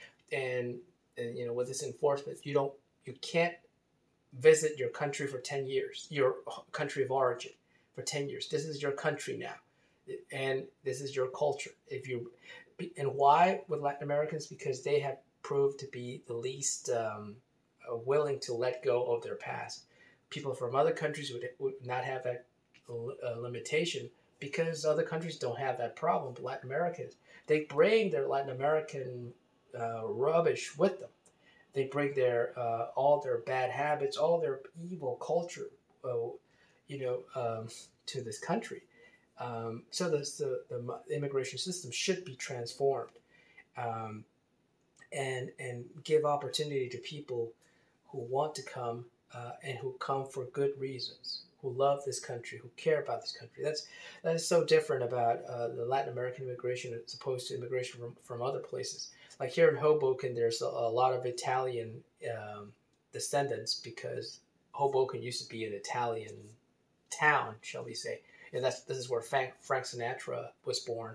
And, and you know, with this enforcement, you don't, you can't visit your country for ten years, your country of origin for ten years. This is your country now, and this is your culture. If you, and why with Latin Americans? Because they have proved to be the least um, willing to let go of their past. People from other countries would, would not have that uh, limitation, because other countries don't have that problem. But Latin Americans, they bring their Latin American uh, rubbish with them. They bring their uh, all their bad habits, all their evil culture, uh, you know, um, to this country. Um, so this, the the immigration system should be transformed, um, and and give opportunity to people who want to come uh, and who come for good reasons, who love this country, who care about this country. That's that is so different about uh, the Latin American immigration as opposed to immigration from, from other places. Like here in Hoboken, there's a, a lot of Italian um, descendants, because Hoboken used to be an Italian town, shall we say. And that's this is where Frank, Frank Sinatra was born.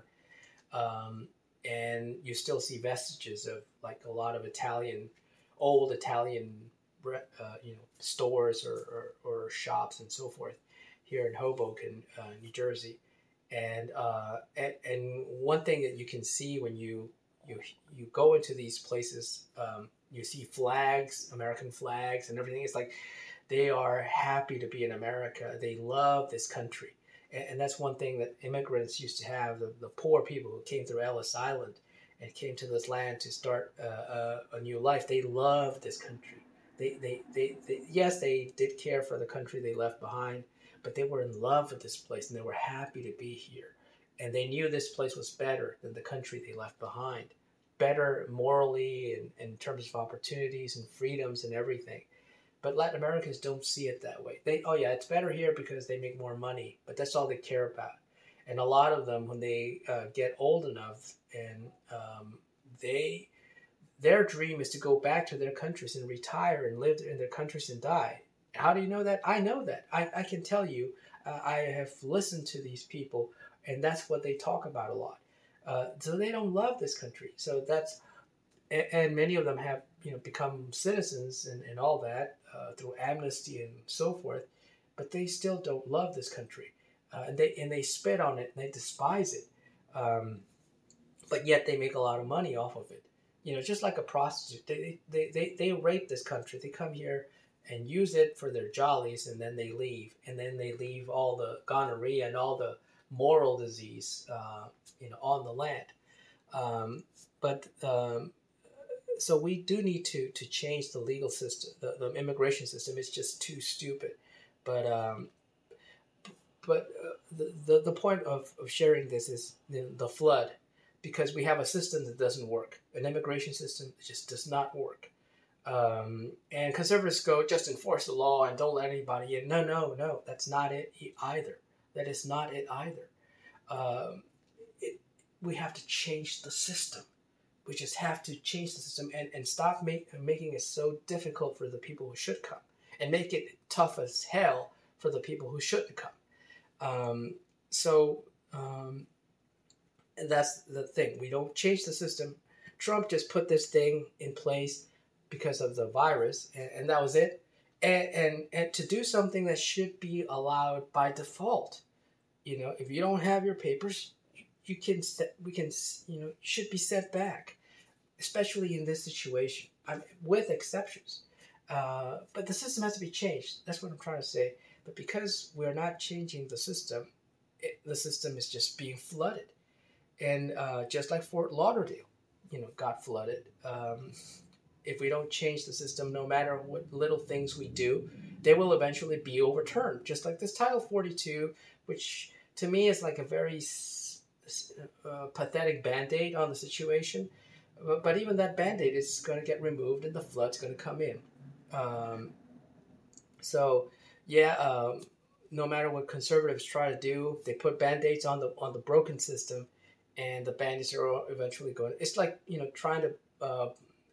Um, and you still see vestiges of like a lot of Italian, old Italian, uh, you know, stores or, or, or shops and so forth here in Hoboken, uh, New Jersey. And, uh, and and one thing that you can see when you you you go into these places, um, you see flags, American flags, and everything. It's like they are happy to be in America. They love this country. And that's one thing that immigrants used to have, the, the poor people who came through Ellis Island and came to this land to start uh, a, a new life. They loved this country. They, they, they, they, yes, they did care for the country they left behind, but they were in love with this place and they were happy to be here. And they knew this place was better than the country they left behind, better morally and, and in terms of opportunities and freedoms and everything. But Latin Americans don't see it that way. They, oh yeah, it's better here because they make more money, but that's all they care about. And a lot of them, when they uh, get old enough, and um, they, their dream is to go back to their countries and retire and live in their countries and die. How do you know that? I know that. I, I can tell you. Uh, I have listened to these people, and that's what they talk about a lot. Uh, so they don't love this country. So that's and, and many of them have you know become citizens and, and all that uh, through amnesty and so forth, but they still don't love this country, uh, and they and they spit on it and they despise it, um, but yet they make a lot of money off of it. You know, just like a prostitute, they they, they, they rape this country. They come here and use it for their jollies, and then they leave, and then they leave all the gonorrhea and all the moral disease, uh, you know, on the land. Um, but um, so we do need to to change the legal system. The, the immigration system is just too stupid. But um, but uh, the, the the point of, of sharing this is the, the flood, because we have a system that doesn't work. An immigration system that just does not work. Um, and conservatives go, just enforce the law and don't let anybody in. No, no, no, that's not it either. That is not it either. Um, it, we have to change the system. We just have to change the system and, and stop make, making it so difficult for the people who should come, and make it tough as hell for the people who shouldn't come. Um, so um, that's the thing. We don't change the system. Trump just put this thing in place because of the virus, and, and that was it. And, and and to do something that should be allowed by default. You know, if you don't have your papers, you can set, we can you know should be set back, especially in this situation. I mean, with exceptions, uh, but the system has to be changed. That's what I'm trying to say. But because we're not changing the system, it, the system is just being flooded, and uh, just like Fort Lauderdale, you know, got flooded. Um, if we don't change the system, no matter what little things we do, they will eventually be overturned. Just like this Title forty-two, which to me is like a very uh, pathetic Band-Aid on the situation. But, but even that Band-Aid is going to get removed and the flood's going to come in. Um, so, yeah, um, no matter what conservatives try to do, they put Band-Aids on the on the broken system, and the Band-Aids are eventually going. It's like, you know, trying to uh,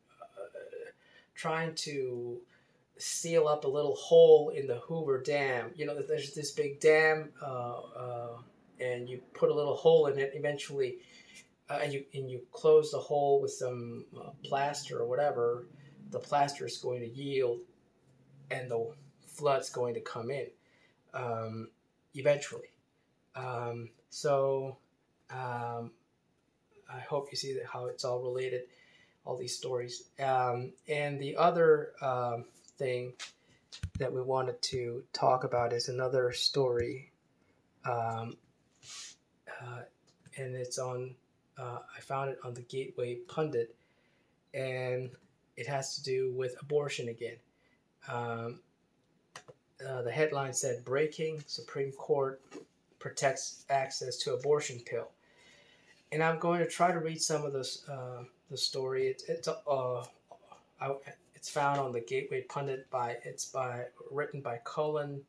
trying to seal up a little hole in the Hoover Dam. You know, there's this big dam, uh, uh, and you put a little hole in it. Eventually, uh, and you and you close the hole with some uh, plaster or whatever. The plaster is going to yield, and the flood's going to come in um, eventually. Um, so um, I hope you see that how it's all related. All these stories. Um, and the other um, thing that we wanted to talk about is another story. Um, uh, and it's on, uh, I found it on the Gateway Pundit, and it has to do with abortion again. Um, uh, the headline said, "Breaking Supreme Court Protects Access to Abortion Pill." And I'm going to try to read some of this. Uh, The story it's it's uh I, it's found on the Gateway Pundit by it's by written by Colin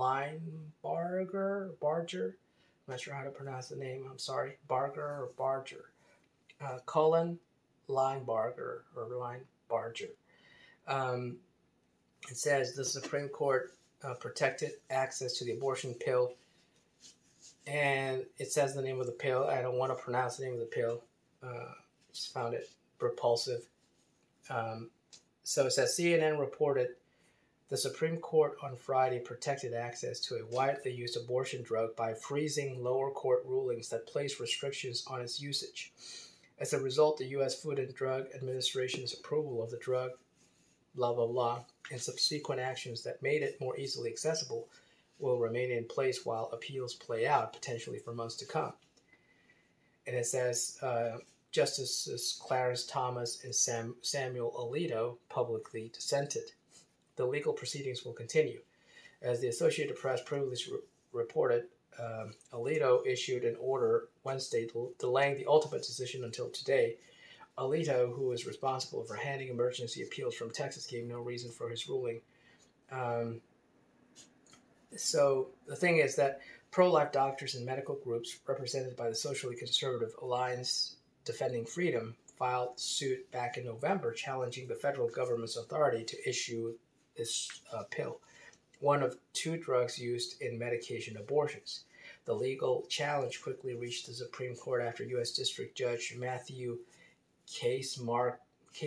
Linebarger Barger. I'm not sure how to pronounce the name. I'm sorry, Barger or Barger. Uh, Colin Linebarger or Linebarger. Um, it says the Supreme Court uh, protected access to the abortion pill, and it says the name of the pill. I don't want to pronounce the name of the pill. Uh, just found it repulsive. Um, so it says C N N reported the Supreme Court on Friday protected access to a widely used abortion drug by freezing lower court rulings that place restrictions on its usage. As a result, the U S Food and Drug Administration's approval of the drug, blah, blah, blah, and subsequent actions that made it more easily accessible will remain in place while appeals play out, potentially for months to come. And it says uh, Justices Clarence Thomas and Sam, Samuel Alito publicly dissented. The legal proceedings will continue. As the Associated Press previously re- reported, um, Alito issued an order Wednesday del- delaying the ultimate decision until today. Alito, who is responsible for handling emergency appeals from Texas, gave no reason for his ruling. Um, so the thing is that pro-life doctors and medical groups represented by the socially conservative Alliance Defending Freedom filed suit back in November challenging the federal government's authority to issue this uh, pill. one of two drugs used in medication abortions. The legal challenge quickly reached the Supreme Court after U S. District Judge Matthew Kacsmaryk,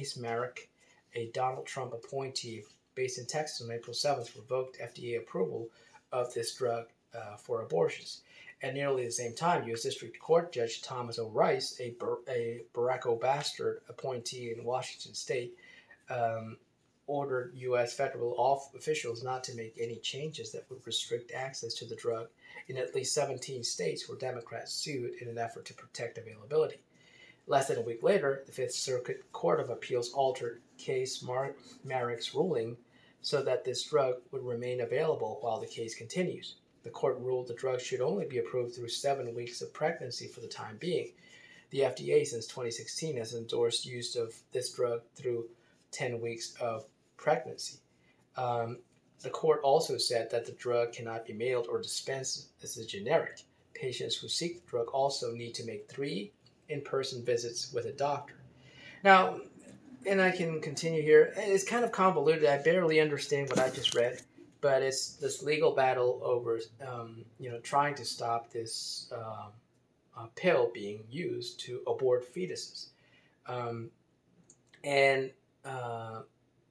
a Donald Trump appointee based in Texas on April seventh, revoked F D A approval of this drug uh, for abortions. At nearly the same time, U S. District Court Judge Thomas O. Rice, a, Bar- a Barack Obama appointee in Washington State, um, ordered U S federal off- officials not to make any changes that would restrict access to the drug in at least seventeen states where Democrats sued in an effort to protect availability. Less than a week later, the Fifth Circuit Court of Appeals altered Kacsmaryk's ruling so that this drug would remain available while the case continues. The court ruled the drug should only be approved through seven weeks of pregnancy for the time being. The F D A, since twenty sixteen, has endorsed use of this drug through ten weeks of pregnancy. Um, the court also said that the drug cannot be mailed or dispensed as a generic. Patients who seek the drug also need to make three in-person visits with a doctor. Now, and I can continue here. It's kind of convoluted. I barely understand what I just read, but it's this legal battle over, um, you know, trying to stop this um, uh, pill being used to abort fetuses. Um, and uh,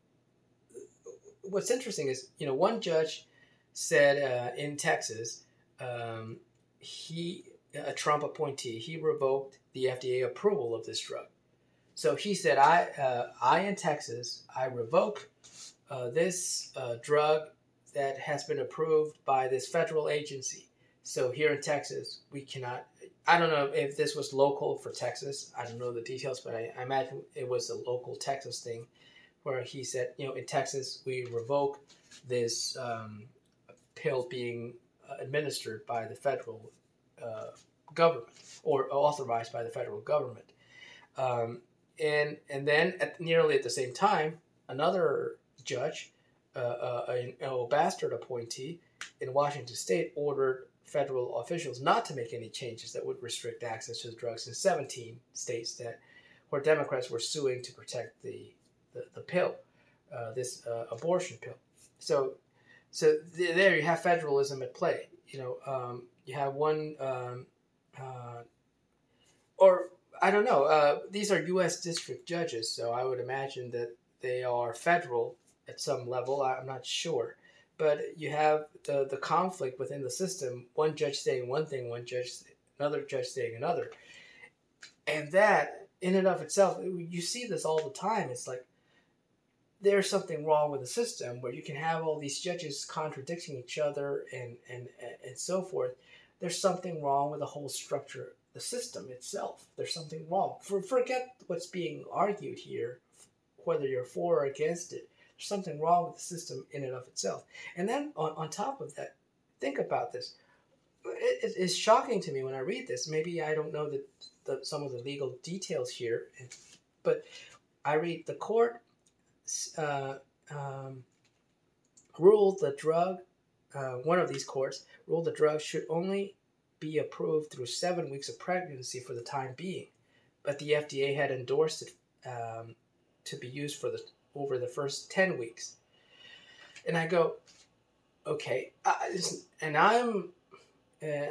what's interesting is, you know, one judge said uh, in Texas, um, he, a Trump appointee, he revoked the F D A approval of this drug. So he said, I, uh, I in Texas, I revoke uh, this uh, drug that has been approved by this federal agency. So here in Texas, we cannot, I don't know if this was local for Texas. I don't know the details, but I, I imagine it was a local Texas thing where he said, you know, in Texas, we revoke this um, pill being administered by the federal uh, government or authorized by the federal government. Um, and and then at nearly at the same time, another judge, uh, uh, an Obama appointee in Washington State, ordered federal officials not to make any changes that would restrict access to the drugs in seventeen states that where Democrats were suing to protect the the, the pill, uh, this uh, abortion pill. So, so th- there you have federalism at play. You know, um, you have one, um, uh, or I don't know. Uh, these are U S district judges, so I would imagine that they are federal at some level. I'm not sure. But you have the, the conflict within the system, one judge saying one thing, one judge, another judge saying another. And that, in and of itself, you see this all the time. It's like there's something wrong with the system where you can have all these judges contradicting each other and, and, and so forth. There's something wrong with the whole structure, the system itself. There's something wrong. For, forget what's being argued here, whether you're for or against it. There's something wrong with the system in and of itself. And then on, on top of that, think about this. It, it's shocking to me when I read this. Maybe I don't know the, the, some of the legal details here, but I read the court uh, um, ruled the drug, uh, one of these courts ruled the drug should only be approved through seven weeks of pregnancy for the time being. But the F D A had endorsed it um, to be used for the over the first ten weeks. And I go, okay, I, and I'm, uh,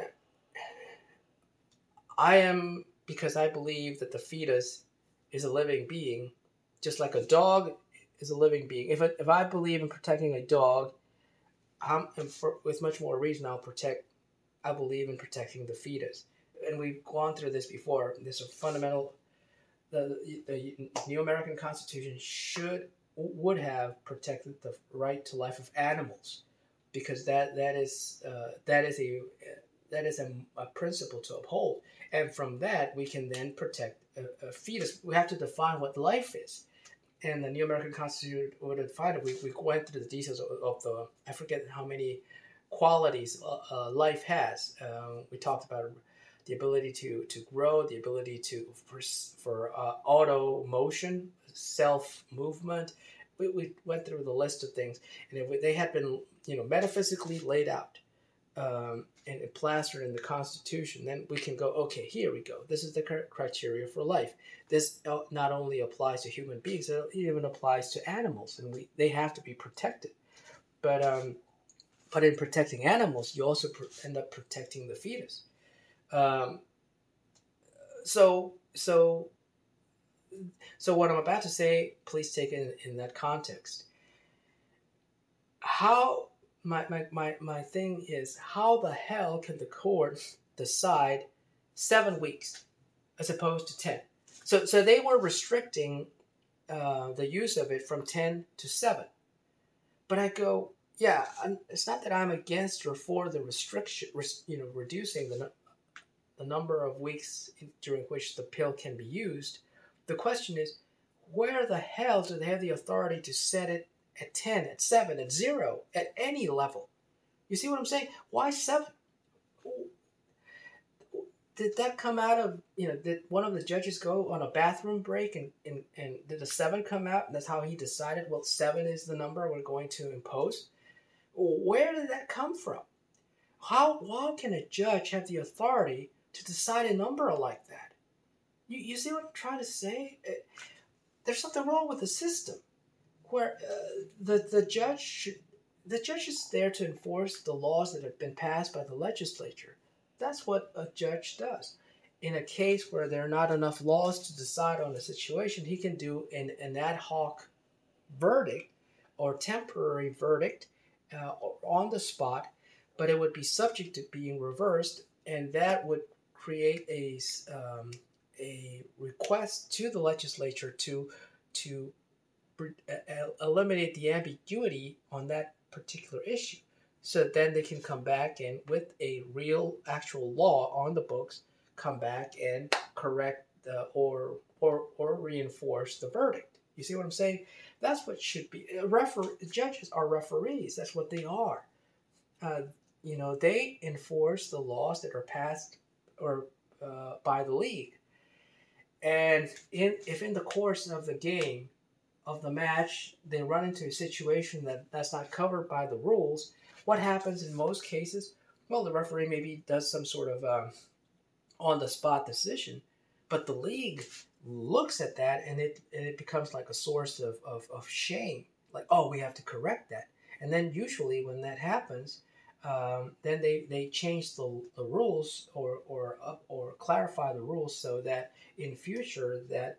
I am, because I believe that the fetus is a living being, just like a dog is a living being. If I, if I believe in protecting a dog, I'm, and for, with much more reason, I'll protect, I believe in protecting the fetus. And we've gone through this before. This is fundamental. The, the New American Constitution should would have protected the right to life of animals, because that that is uh, that is a that is a, a principle to uphold, and from that we can then protect a, a fetus. We have to define what life is, and the New American Constitution would define it. We we went through the details of, of the I forget how many qualities uh, uh, life has. Uh, we talked about the ability to, to grow, the ability to for, for uh, auto motion, self movement. We, we went through the list of things, and if they had been, you know, metaphysically laid out um, and plastered in the Constitution, then we can go, okay, here we go. This is the criteria for life. This not only applies to human beings, it even applies to animals, and we they have to be protected. But um, But in protecting animals, you also pr- end up protecting the fetus. Um, so so so what I'm about to say, please take it in, in that context. How my, my, my, my thing is, how the hell can the court decide seven weeks as opposed to ten? So so they were restricting uh, the use of it from ten to seven. But I go, yeah, I'm, it's not that I'm against or for the restriction, you know, reducing the the number of weeks during which the pill can be used. The question is, where the hell do they have the authority to set it at ten, at seven, at zero, at any level? You see what I'm saying? Why seven? Did that come out of, you know, did one of the judges go on a bathroom break and, and, and did a seven come out? And that's how he decided, well, seven is the number we're going to impose? Where did that come from? How, how can a judge have the authority to decide a number like that? You, you see what I'm trying to say? There's something wrong with the system where uh, the, the judge should, the judge is there to enforce the laws that have been passed by the legislature. That's what a judge does. In a case where there are not enough laws to decide on a situation, he can do an, an ad hoc verdict or temporary verdict uh, on the spot, but it would be subject to being reversed, and that would create a, um, a request to the legislature to, to eliminate the ambiguity on that particular issue. So then they can come back and, with a real, actual law on the books, come back and correct the, or or or reinforce the verdict. You see what I'm saying? That's what should be. Refer- judges are referees. That's what they are. Uh, you know, they enforce the laws that are passed or uh, by the league. And in, if in the course of the game, of the match, they run into a situation that that's not covered by the rules, what happens in most cases? Well, the referee maybe does some sort of um, on-the-spot decision, but the league looks at that and it and it becomes like a source of, of, of shame. Like, oh, we have to correct that. And then usually when that happens, um, then they, they change the, the rules or or up or clarify the rules so that in future that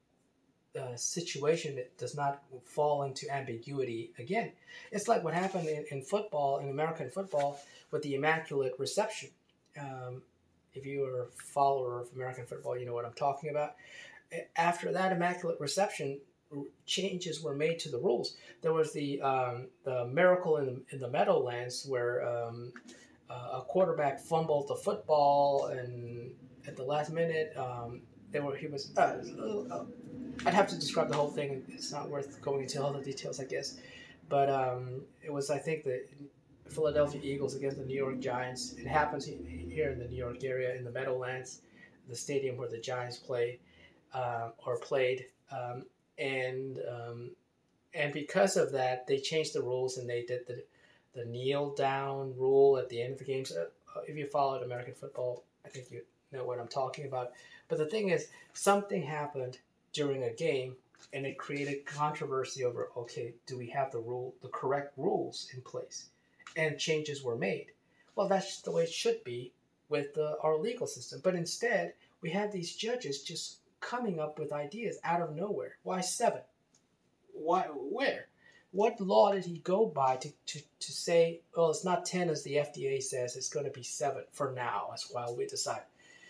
Uh, situation that does not fall into ambiguity again. It's like what happened in, in football, in American football, with the Immaculate Reception. Um, if you are a follower of American football, you know what I'm talking about. After that Immaculate Reception, changes were made to the rules. There was the um, the miracle in the, in the Meadowlands where um, uh, a quarterback fumbled the football, and at the last minute, um, they were he was. Uh, uh, I'd have to describe the whole thing. It's not worth going into all the details, I guess. But um, it was, I think, the Philadelphia Eagles against the New York Giants. It happens here in the New York area, in the Meadowlands, the stadium where the Giants play uh, or played. Um, and um, and because of that, they changed the rules and they did the the kneel down rule at the end of the games. Uh, if you followed American football, I think you know what I'm talking about. But the thing is, something happened during a game, and it created controversy over, okay, do we have the rule, the correct rules in place? And changes were made. Well, that's the way it should be with uh, our legal system. But instead, we have these judges just coming up with ideas out of nowhere. Why seven? Why? Where? What law did he go by to, to, to say, well, it's not ten as the F D A says, it's going to be seven for now, as while we decide.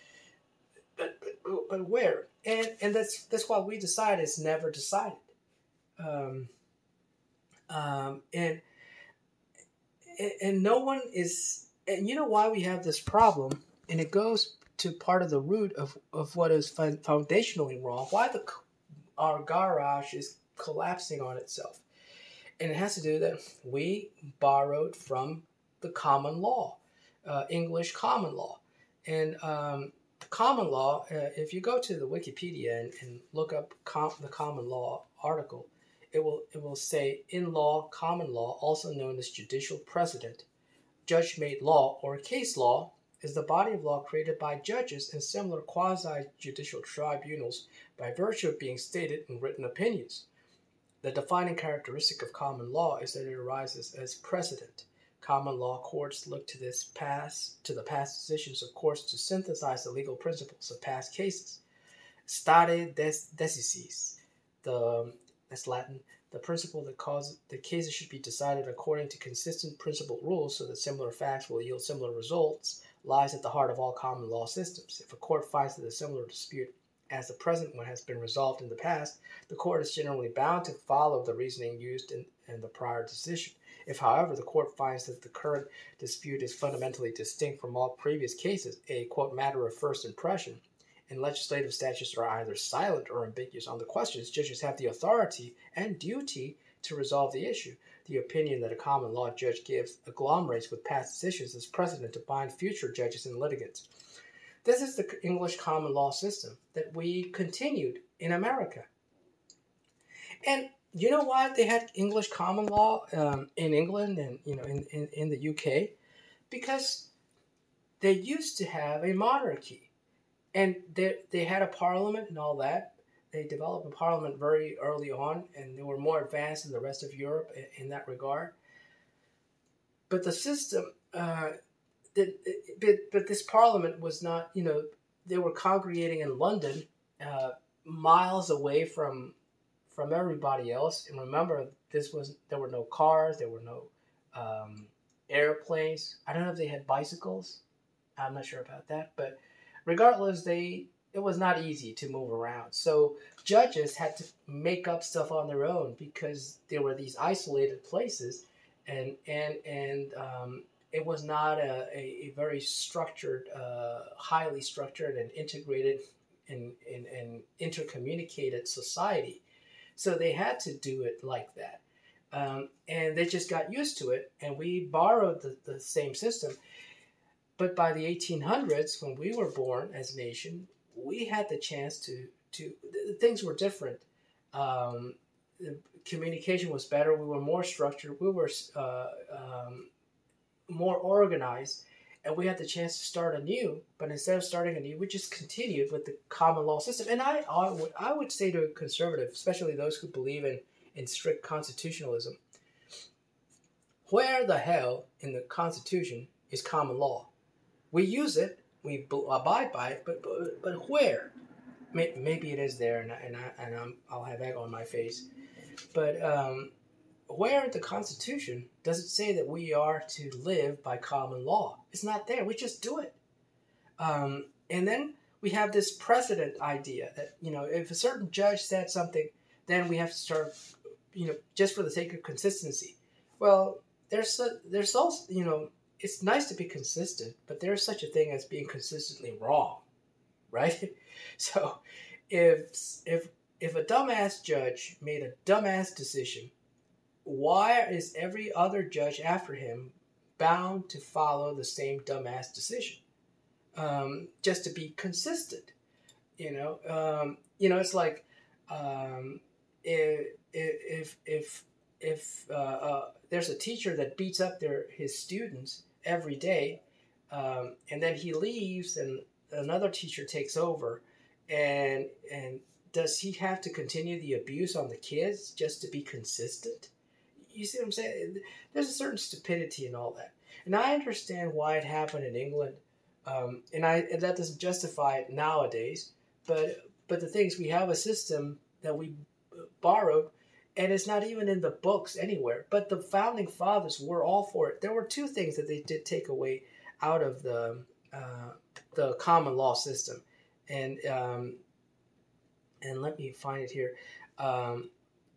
But, but but where? And and that's that's why we decide it's never decided. Um, um, and and no one is. And you know why we have this problem? And it goes to part of the root of, of what is foundationally wrong. Why the our garage is collapsing on itself, and it has to do that we borrowed from the common law, uh, English common law, and um, common law, uh, if you go to the Wikipedia and, and look up com- the common law article, it will it will say, in law, common law, also known as judicial precedent, judge-made law or case law, is the body of law created by judges and similar quasi-judicial tribunals by virtue of being stated in written opinions. The defining characteristic of common law is that it arises as precedent. Common law courts look to this past to the past decisions of courts to synthesize the legal principles of past cases. Stare decisis, the that's Latin, the principle that causes the cases should be decided according to consistent principled rules, so that similar facts will yield similar results, lies at the heart of all common law systems. If a court finds that a similar dispute as the present one has been resolved in the past, the court is generally bound to follow the reasoning used in, in the prior decision. If, however, the court finds that the current dispute is fundamentally distinct from all previous cases, a, quote, matter of first impression, and legislative statutes are either silent or ambiguous on the questions, judges have the authority and duty to resolve the issue. The opinion that a common law judge gives agglomerates with past decisions as precedent to bind future judges and litigants. This is the English common law system that we continued in America. And you know why they had English common law um, in England and you know in, in, in the U K? Because they used to have a monarchy. And they, they had a parliament and all that. They developed a parliament very early on, and they were more advanced than the rest of Europe in, in that regard. But the system, uh, that, but, but this parliament was not, you know, they were congregating in London, uh, miles away from from everybody else. And remember, this was there were no cars, there were no um, airplanes. I don't know if they had bicycles. I'm not sure about that, but regardless, they it was not easy to move around. So judges had to make up stuff on their own because there were these isolated places, and and and um, it was not a, a, a very structured, uh, highly structured and integrated and, and, and intercommunicated society. So they had to do it like that. Um, and they just got used to it, and we borrowed the, the same system. But by the eighteen hundreds, when we were born as a nation, we had the chance to, to things were different. Um, the communication was better. We were more structured. We were uh, um, more organized, and we had the chance to start anew. But instead of starting anew, we just continued with the common law system. And I, I would, I would say to a conservative, especially those who believe in, in strict constitutionalism, where the hell in the Constitution is common law? We use it, we abide by it, but but, but where? Maybe it is there, and I, and, I, and I'm, I'll have egg on my face. But um, where in the Constitution does it say that we are to live by common law? It's not there. We just do it. Um, and then we have this precedent idea that, you know, if a certain judge said something, then we have to start, you know, just for the sake of consistency. Well, there's a, there's also, you know, it's nice to be consistent, but there's such a thing as being consistently wrong, right? So if if if a dumbass judge made a dumbass decision, why is every other judge after him bound to follow the same dumbass decision? Um, just to be consistent, you know? Um, you know, it's like um, if if if if uh, uh, there's a teacher that beats up their his students every day, um, and then he leaves and another teacher takes over, and and does he have to continue the abuse on the kids just to be consistent? You see what I'm saying? There's a certain stupidity in all that, and I understand why it happened in England, um, and I and that doesn't justify it nowadays. But but the thing is, we have a system that we borrowed, and it's not even in the books anywhere. But the founding fathers were all for it. There were two things that they did take away out of the uh, the common law system, and um, and let me find it here. Um,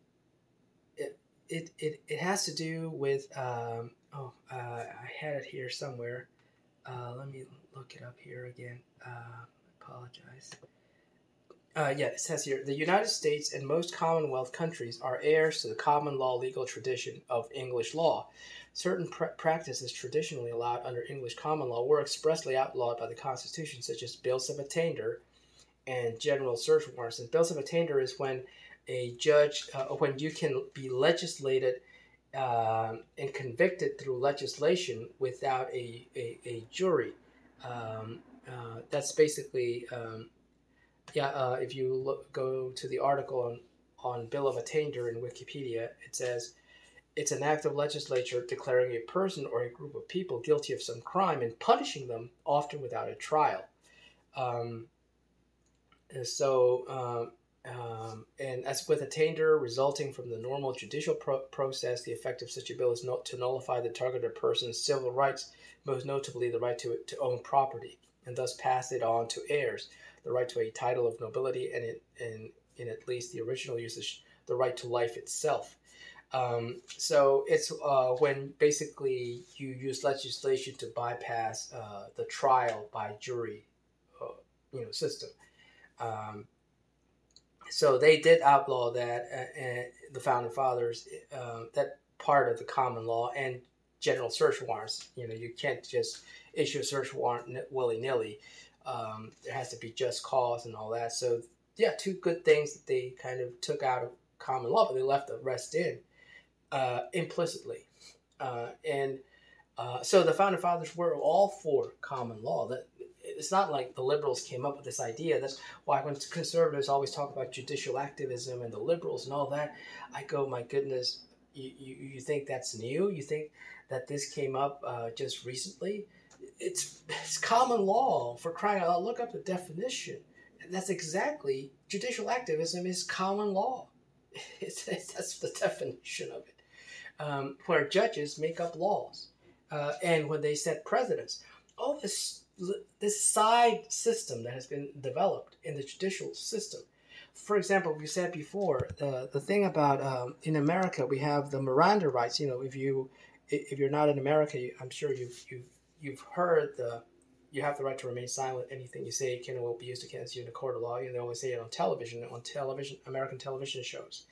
it, it it it has to do with um, oh uh, I had it here somewhere. Uh, let me look it up here again. Uh, apologize. Uh, yeah, it says here, the United States and most Commonwealth countries are heirs to the common law legal tradition of English law. Certain pr- practices traditionally allowed under English common law were expressly outlawed by the Constitution, such as bills of attainder and general search warrants. And bills of attainder is when a judge, uh, when you can be legislated uh, and convicted through legislation without a, a, a jury. Um, uh, that's basically... Um, Yeah, uh, if you look, go to the article on, on Bill of Attainder in Wikipedia, it says it's an act of legislature declaring a person or a group of people guilty of some crime and punishing them, often without a trial. Um, and so, um, um, and as with attainder resulting from the normal judicial pro- process, the effect of such a bill is not to nullify the targeted person's civil rights, most notably the right to, to own property, and thus pass it on to heirs, the right to a title of nobility, and in, in, in at least the original usage, the right to life itself. Um, so it's uh, when basically you use legislation to bypass uh, the trial by jury, uh, you know, system. Um, so they did outlaw that, uh, and the founding fathers, uh, that part of the common law and general search warrants. You know, you can't just issue a search warrant willy nilly. Um, there has to be just cause and all that. So yeah, two good things that they kind of took out of common law, but they left the rest in. Uh, implicitly. Uh, and uh, so the founding fathers were all for common law. That it's not like the liberals came up with this idea. That's why when conservatives always talk about judicial activism and the liberals and all that, I go, my goodness, you, you, you think that's new? You think that this came up uh, just recently? It's, it's common law, for crying out loud. Look up the definition. And that's exactly, judicial activism is common law. It's, it's, that's the definition of it. Um, where judges make up laws, uh, and when they set precedents, all this this side system that has been developed in the judicial system. For example, we said before the the thing about um, in America we have the Miranda rights. You know, if you if you're not in America, you, I'm sure you've you've you've heard the you have the right to remain silent. Anything you say can and will be used against you in a court of law. You know, they always say it on television, on television, American television shows.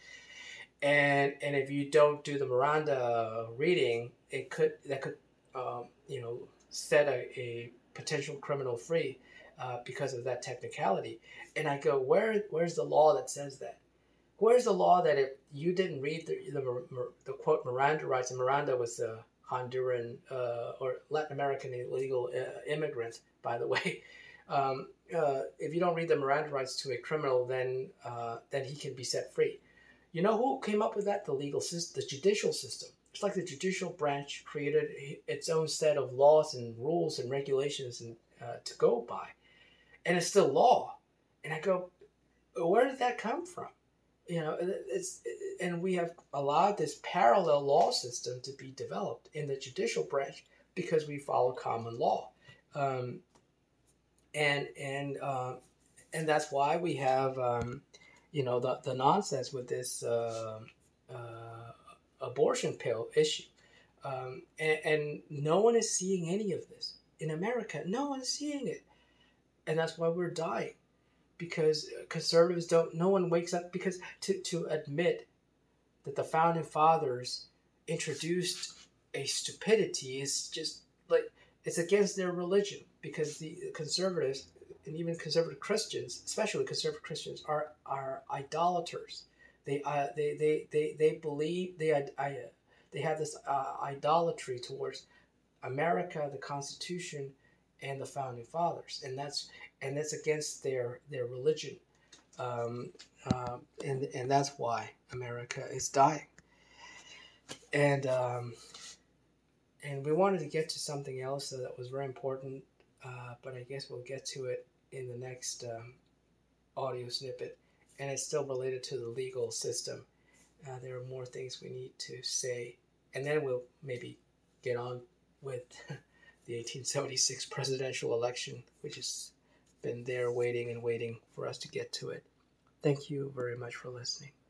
And and if you don't do the Miranda reading, it could that could um, you know set a, a potential criminal free uh, because of that technicality. And I go, where where's the law that says that? Where's the law that if you didn't read the the, the quote Miranda rights, and Miranda was a Honduran uh, or Latin American illegal uh, immigrant, by the way. Um, uh, if you don't read the Miranda rights to a criminal, then uh, then he can be set free. You know who came up with that? The legal system, the judicial system. It's like the judicial branch created its own set of laws and rules and regulations and uh, to go by, and it's still law. And I go, where did that come from? You know, it's and we have allowed this parallel law system to be developed in the judicial branch because we follow common law, um, and and uh, and that's why we have. Um, You know, the, the nonsense with this uh, uh, abortion pill issue. Um, and, and no one is seeing any of this. In America, no one is seeing it. And that's why we're dying. Because conservatives don't, no one wakes up. Because to, to admit that the founding fathers introduced a stupidity is just like, it's against their religion. Because the conservatives, and even conservative Christians, especially conservative Christians, are are idolaters. They uh, they, they they they believe they I, they have this uh, idolatry towards America, the Constitution, and the founding fathers, and that's and that's against their their religion, um, uh, and and that's why America is dying. And um, and we wanted to get to something else that was very important, uh, but I guess we'll get to it in the next um, audio snippet, and it's still related to the legal system. Uh, there are more things we need to say, and then we'll maybe get on with the eighteen seventy-six presidential election, which has been there waiting and waiting for us to get to it. Thank you very much for listening.